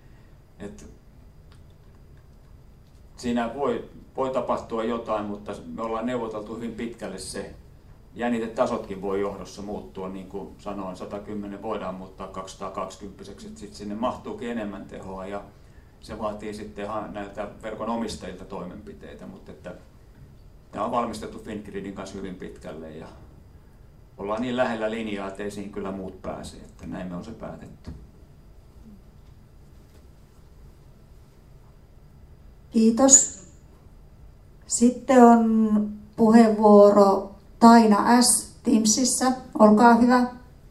Siinä voi tapahtua jotain, mutta me ollaan neuvoteltu hyvin pitkälle se. Jännitetasotkin voi johdossa muuttua, niin kuin sanoin, 110 voidaan muuttaa 220, sitten sinne mahtuukin enemmän tehoa ja se vaatii sitten näiltä verkon omistajilta toimenpiteitä, mutta että tämä on valmistettu Fingridin kanssa hyvin pitkälle ja ollaan niin lähellä linjaa, että ei siihen kyllä muut pääse, että näin me on se päätetty. Kiitos. Sitten on puheenvuoro Taina S. Teamsissa. Olkaa hyvä.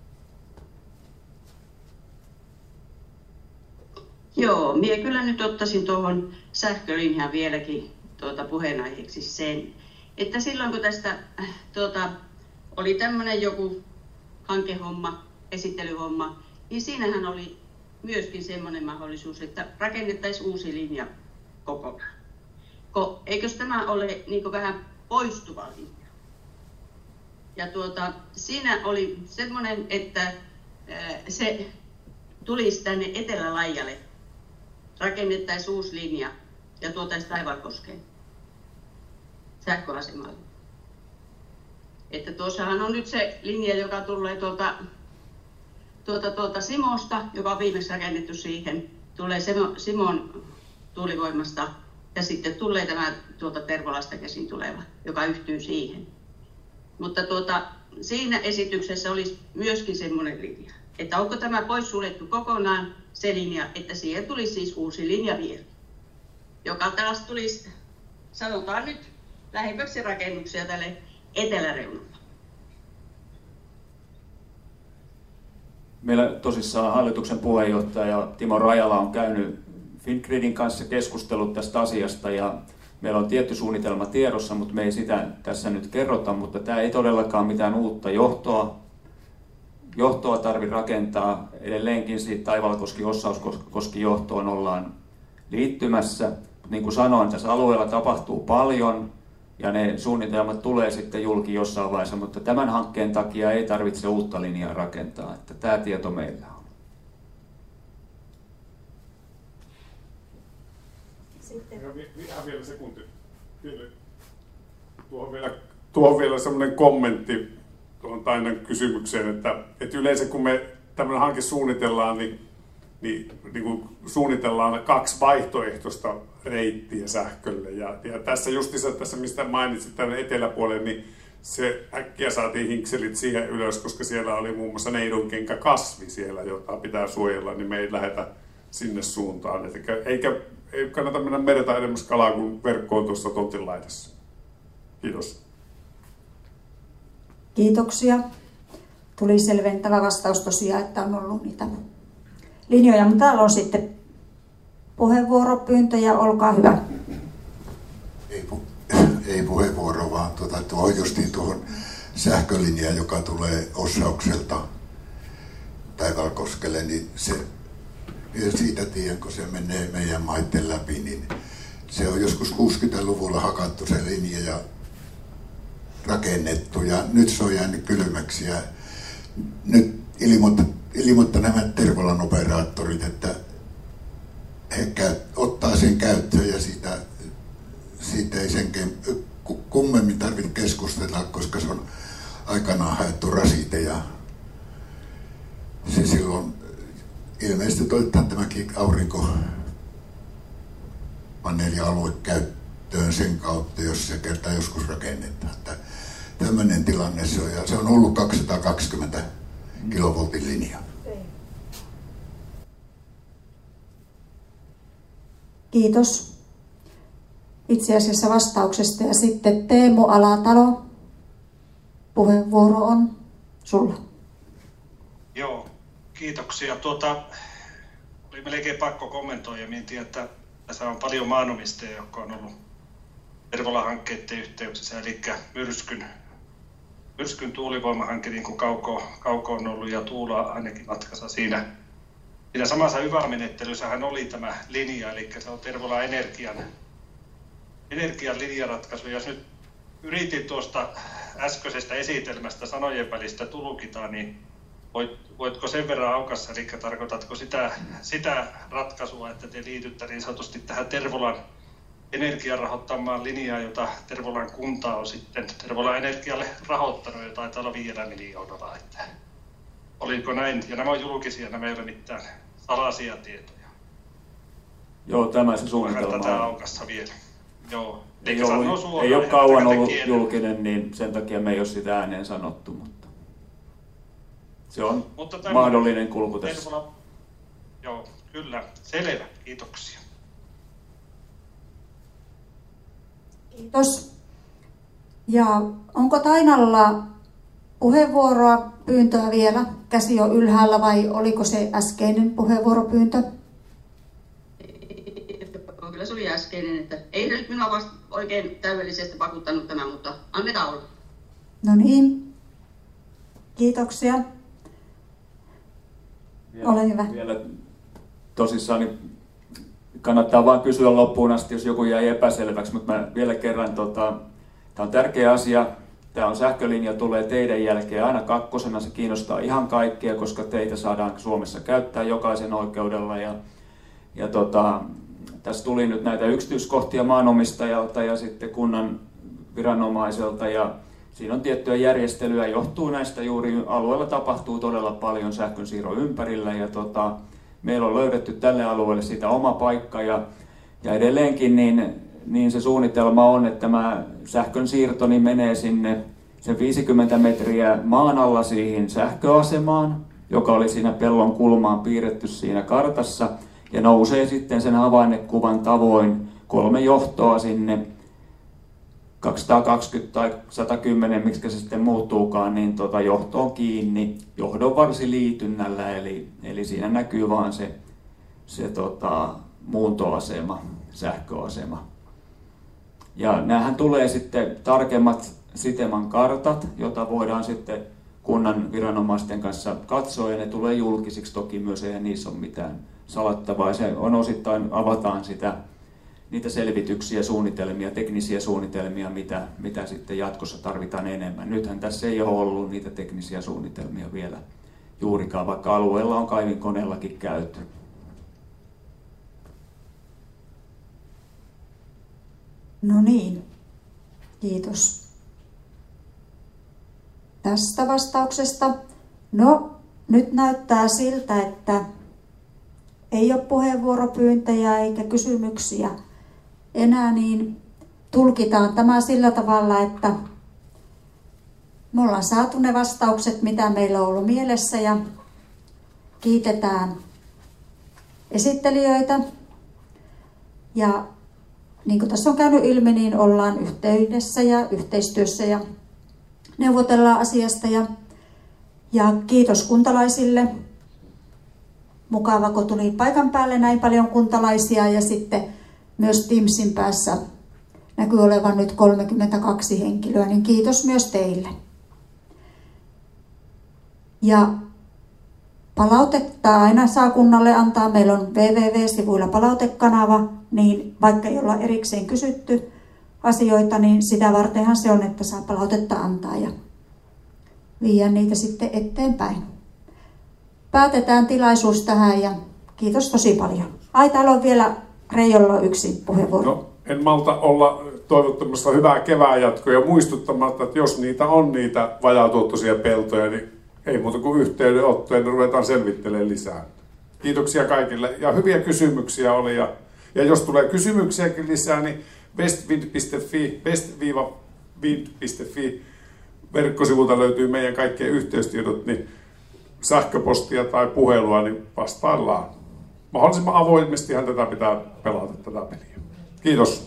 Joo, minä kyllä nyt ottaisin tuohon sähkölinjaan vieläkin puheenaiheeksi sen, että silloin kun tästä oli tämmöinen joku hankehomma, esittelyhomma, niin siinähän oli myöskin semmoinen mahdollisuus, että rakennettaisiin uusi linja kokonaan. Eikös tämä ole niin vähän poistuva linja? Ja siinä oli semmoinen, että se tulisi tänne Etelä-Laijalle, rakennettaisiin uusi linja ja tuotaisiin Taivalkoskeen sähköasemalle. Että tuossahan on nyt se linja, joka tulee tuolta Simosta, joka on viimeksi rakennettu siihen, tulee Simon tuulivoimasta ja sitten tulee tämä Tervolasta käsin tuleva, joka yhtyy siihen. Mutta siinä esityksessä olisi myöskin semmoinen linja, että onko tämä pois suljettu kokonaan se linja, että siihen tulisi siis uusi linja vielä, joka taas tulisi, sanotaan nyt, lähemmäksi rakennuksia tälle eteläreunalla. Meillä tosissaan hallituksen puheenjohtaja Timo Rajala on käynyt Fingridin kanssa keskustelut tästä asiasta ja meillä on tietty suunnitelma tiedossa, mutta me ei sitä tässä nyt kerrota, mutta tämä ei todellakaan mitään uutta johtoa tarvitse rakentaa. Edelleenkin siitä Taivalkoski-Ossauskoski-johtoon ollaan liittymässä. Niin kuin sanoin, tässä alueella tapahtuu paljon ja ne suunnitelmat tulee sitten julki jossain vaiheessa, mutta tämän hankkeen takia ei tarvitse uutta linjaa rakentaa. Että tämä tieto meillä on. Ihan vielä sekunti. Tuohon vielä semmoinen kommentti tuohon Tainan kysymykseen, että yleensä kun me tämmöinen hanke suunnitellaan, niin kuin suunnitellaan 2 vaihtoehtoista reittiä sähkölle. Ja tässä justissa, tässä mistä mainitsit tänne eteläpuolelle, niin se äkkiä saatiin hinkselit siihen ylös, koska siellä oli muun muassa neidonkenkäkasvi siellä, jota pitää suojella, niin me ei lähdetä sinne suuntaan. Ei kannata mennä merta edemmäs kalaa, kun verkko on tuossa tontin laidassa. Kiitos. Kiitoksia. Tuli selventävä vastaus tosiaan, että on ollut niitä linjoja, mutta täällä on sitten puheenvuoropyyntöjä. Olkaa hyvä. ei puheenvuoro, vaan tuohon justiin tuohon sähkölinjaan, joka tulee Ossaukselta Taivalkoskelle, niin se, ja siitä tiedän, kun se menee meidän maitten läpi, niin se on joskus 60-luvulla hakattu se linja ja rakennettu, ja nyt se on jäänyt kylmäksi, ja nyt ilmoittaa nämä Tervolan operaattorit, että he ottaa sen käyttöön, ja siitä ei sen kummemmin tarvitse keskustella, koska se on aikanaan haettu rasite, ja se silloin ilmeisesti otetaan tämäkin aurinkopaneelialue käyttöön sen kautta, jos se kertaa joskus rakennetaan. Tämmöinen tilanne se on, ja se on ollut 220 kilovoltin linja. Kiitos itse asiassa vastauksesta. Ja sitten Teemu Alatalo, puheenvuoro on sulla. Joo, kiitoksia. Oli melkein pakko kommentoida. Mietin, että tässä on paljon maanomistajia, jotka on ollut Tervola-hankkeiden yhteyksissä, eli Myrskyn tuulivoimahanke, niin kuin Kauko on ollut, ja Tuula ainakin matkassa siinä samassa YVA-menettelyssähän oli tämä linja, eli se on Tervola energian linjaratkaisu. Jos nyt yritin tuosta äskeisestä esitelmästä sanojen välistä tulkita, niin voitko sen verran aukassa, eli tarkoitatko sitä ratkaisua, että te liitytte niin sanotusti tähän Tervolan energian rahoittamaan linjaan, jota Tervolan kunta on sitten Tervolan Energialle rahoittanut, ja taitaa olla 5 miljoonalla. Että oliko näin? Ja nämä on julkisia, nämä ei ole mitään salaisia tietoja. Joo, tämä se suunnitelma on. Tätä aukassa vielä. Joo. Ei ole kauan ollut julkinen, niin sen takia me ei ole sitä ääneen sanottu, mutta se on mahdollinen kulku tässä. Joo, kyllä. Selvä. Kiitoksia. Kiitos. Ja onko Tainalla puheenvuoroa, pyyntöä vielä? Käsi on ylhäällä vai oliko se äskeinen puheenvuoropyyntö? Kyllä se oli äskeinen, että ei nyt minua vasta oikein täydellisesti vakuuttanut tämä, mutta annetaan olla. No niin, kiitoksia. Ole hyvä. Vielä tosissaan niin kannattaa vain kysyä loppuun asti, jos joku jäi epäselväksi, mutta mä vielä kerran, tämä on tärkeä asia. Tämä on sähkölinja, tulee teidän jälkeen aina kakkosena, se kiinnostaa ihan kaikkia, koska teitä saadaan Suomessa käyttää jokaisen oikeudella. Tässä tuli nyt näitä yksityiskohtia maanomistajalta ja sitten kunnan viranomaiselta, ja siinä on tiettyä järjestelyä, johtuu näistä juuri alueella tapahtuu todella paljon sähkönsiirron ympärillä, ja meillä on löydetty tälle alueelle siitä oma paikka, ja edelleenkin niin se suunnitelma on, että tämä sähkönsiirto niin menee sinne sen 50 metriä maan alla siihen sähköasemaan, joka oli siinä pellon kulmaan piirretty siinä kartassa, ja nousee sitten sen havainnekuvan tavoin 3 johtoa sinne 220 tai 110, miksi se sitten muuttuukaan, niin johtoon kiinni johdonvarsiliitynnällä, eli siinä näkyy vaan se muuntoasema, sähköasema. Ja näähän tulee sitten tarkemmat Siteman kartat, jota voidaan sitten kunnan viranomaisten kanssa katsoa, ja ne tulee julkisiksi toki myös, eihän niissä ole mitään salattavaa. Se on osittain, avataan niitä selvityksiä, suunnitelmia, teknisiä suunnitelmia, mitä sitten jatkossa tarvitaan enemmän. Nythän tässä ei ole ollut niitä teknisiä suunnitelmia vielä juurikaan, vaikka alueella on kaivinkoneellakin käyty. No niin, kiitos tästä vastauksesta. No, nyt näyttää siltä, että ei ole puheenvuoropyyntöjä eikä kysymyksiä enää, niin tulkitaan tämä sillä tavalla, että me ollaan saatu ne vastaukset, mitä meillä on ollut mielessä, ja kiitetään esittelijöitä. Ja niin kuin tässä on käynyt ilmi, niin ollaan yhteydessä ja yhteistyössä ja neuvotellaan asiasta. Ja kiitos kuntalaisille. Mukava, kun tuli paikan päälle näin paljon kuntalaisia, ja sitten myös Teamsin päässä näkyy olevan nyt 32 henkilöä, niin kiitos myös teille. Ja palautetta aina saa kunnalle antaa. Meillä on www-sivuilla palautekanava, niin vaikka ei olla erikseen kysytty asioita, niin sitä vartenhan se on, että saa palautetta antaa ja viedä niitä sitten eteenpäin. Päätetään tilaisuus tähän ja kiitos tosi paljon. Ai, täällä on vielä Reijolla yksi puheenvuoro. No, en malta olla toivottamassa hyvää kevään jatkoa ja muistuttamatta, että jos niitä on niitä vajaatuottoisia peltoja, niin ei muuta kuin yhteydenottoja, niin ruvetaan selvittelemään lisää. Kiitoksia kaikille ja hyviä kysymyksiä oli. Ja jos tulee kysymyksiäkin lisää, niin westwind.fi verkkosivulta löytyy meidän kaikkien yhteystiedot, niin sähköpostia tai puhelua, niin vastaillaan. Mahdollisimman avoimestihan tätä pitää pelata tätä peliä. Kiitos.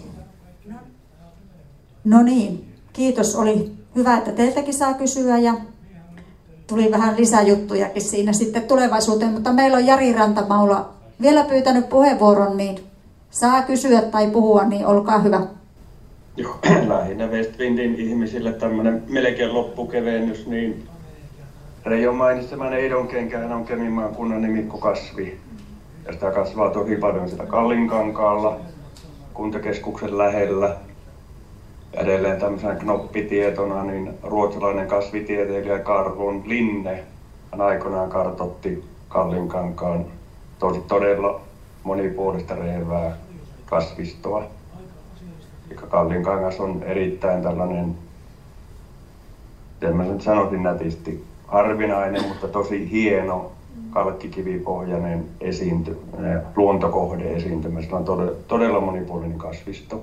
No niin, kiitos. Oli hyvä, että teiltäkin saa kysyä ja tuli vähän lisäjuttujakin siinä sitten tulevaisuuteen, mutta meillä on Jari Rantamaula vielä pyytänyt puheenvuoron, niin saa kysyä tai puhua, niin olkaa hyvä. Joo, lähinnä Westwindin ihmisille tämmöinen melkein loppukevennys, niin Reijo mainitseman eidonkenkähän on Keminmaan kunnan nimikkokasvi. Ja sitä kasvaa tosi paljon sitä Kallinkankaalla, kuntakeskuksen lähellä. Ja edelleen tämmöisenä knoppitietona, niin ruotsalainen kasvitieteilijä Carl von Linne, hän aikoinaan kartoitti Kallinkankaan todella monipuolista rehevää kasvistoa. Kallinkangas on erittäin tällainen, en mä nyt sanoisin nätisti, harvinainen, mutta tosi hieno kalkkikivipohjainen luontokohde-esiintymä. Sillä on todella monipuolinen kasvisto.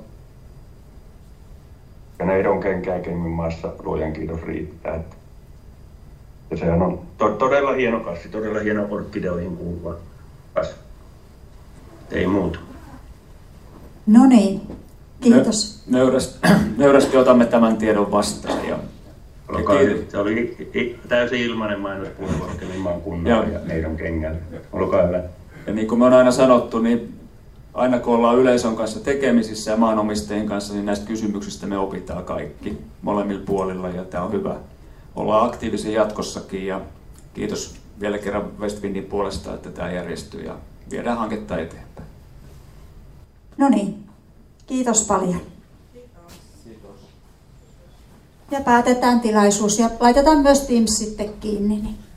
Ja neidonkenkää Keminmaassa luojan kiitos riittää. Ja sehän on todella hieno kasvi, todella hieno orkideoihin kuuluva kasvi. Ei muuta. No niin, kiitos. Nöyrästi otamme tämän tiedon vastaan. Se oli täysin ilmainen mainospuheenvuoro Keminmaan kunnan ja neidonkenkälle. Olkaa hyvä. Ja niin kuin me on aina sanottu, niin aina kun ollaan yleisön kanssa tekemisissä ja maanomistajien kanssa, niin näistä kysymyksistä me opitaan kaikki molemmilla puolilla ja tämä on hyvä. Ollaan aktiivisia jatkossakin ja kiitos vielä kerran Westwindin puolesta, että tämä järjestyy ja viedään hanketta eteenpäin. No niin, kiitos paljon. Ja päätetään tilaisuus ja laitetaan myös Teams sitten kiinni. Niin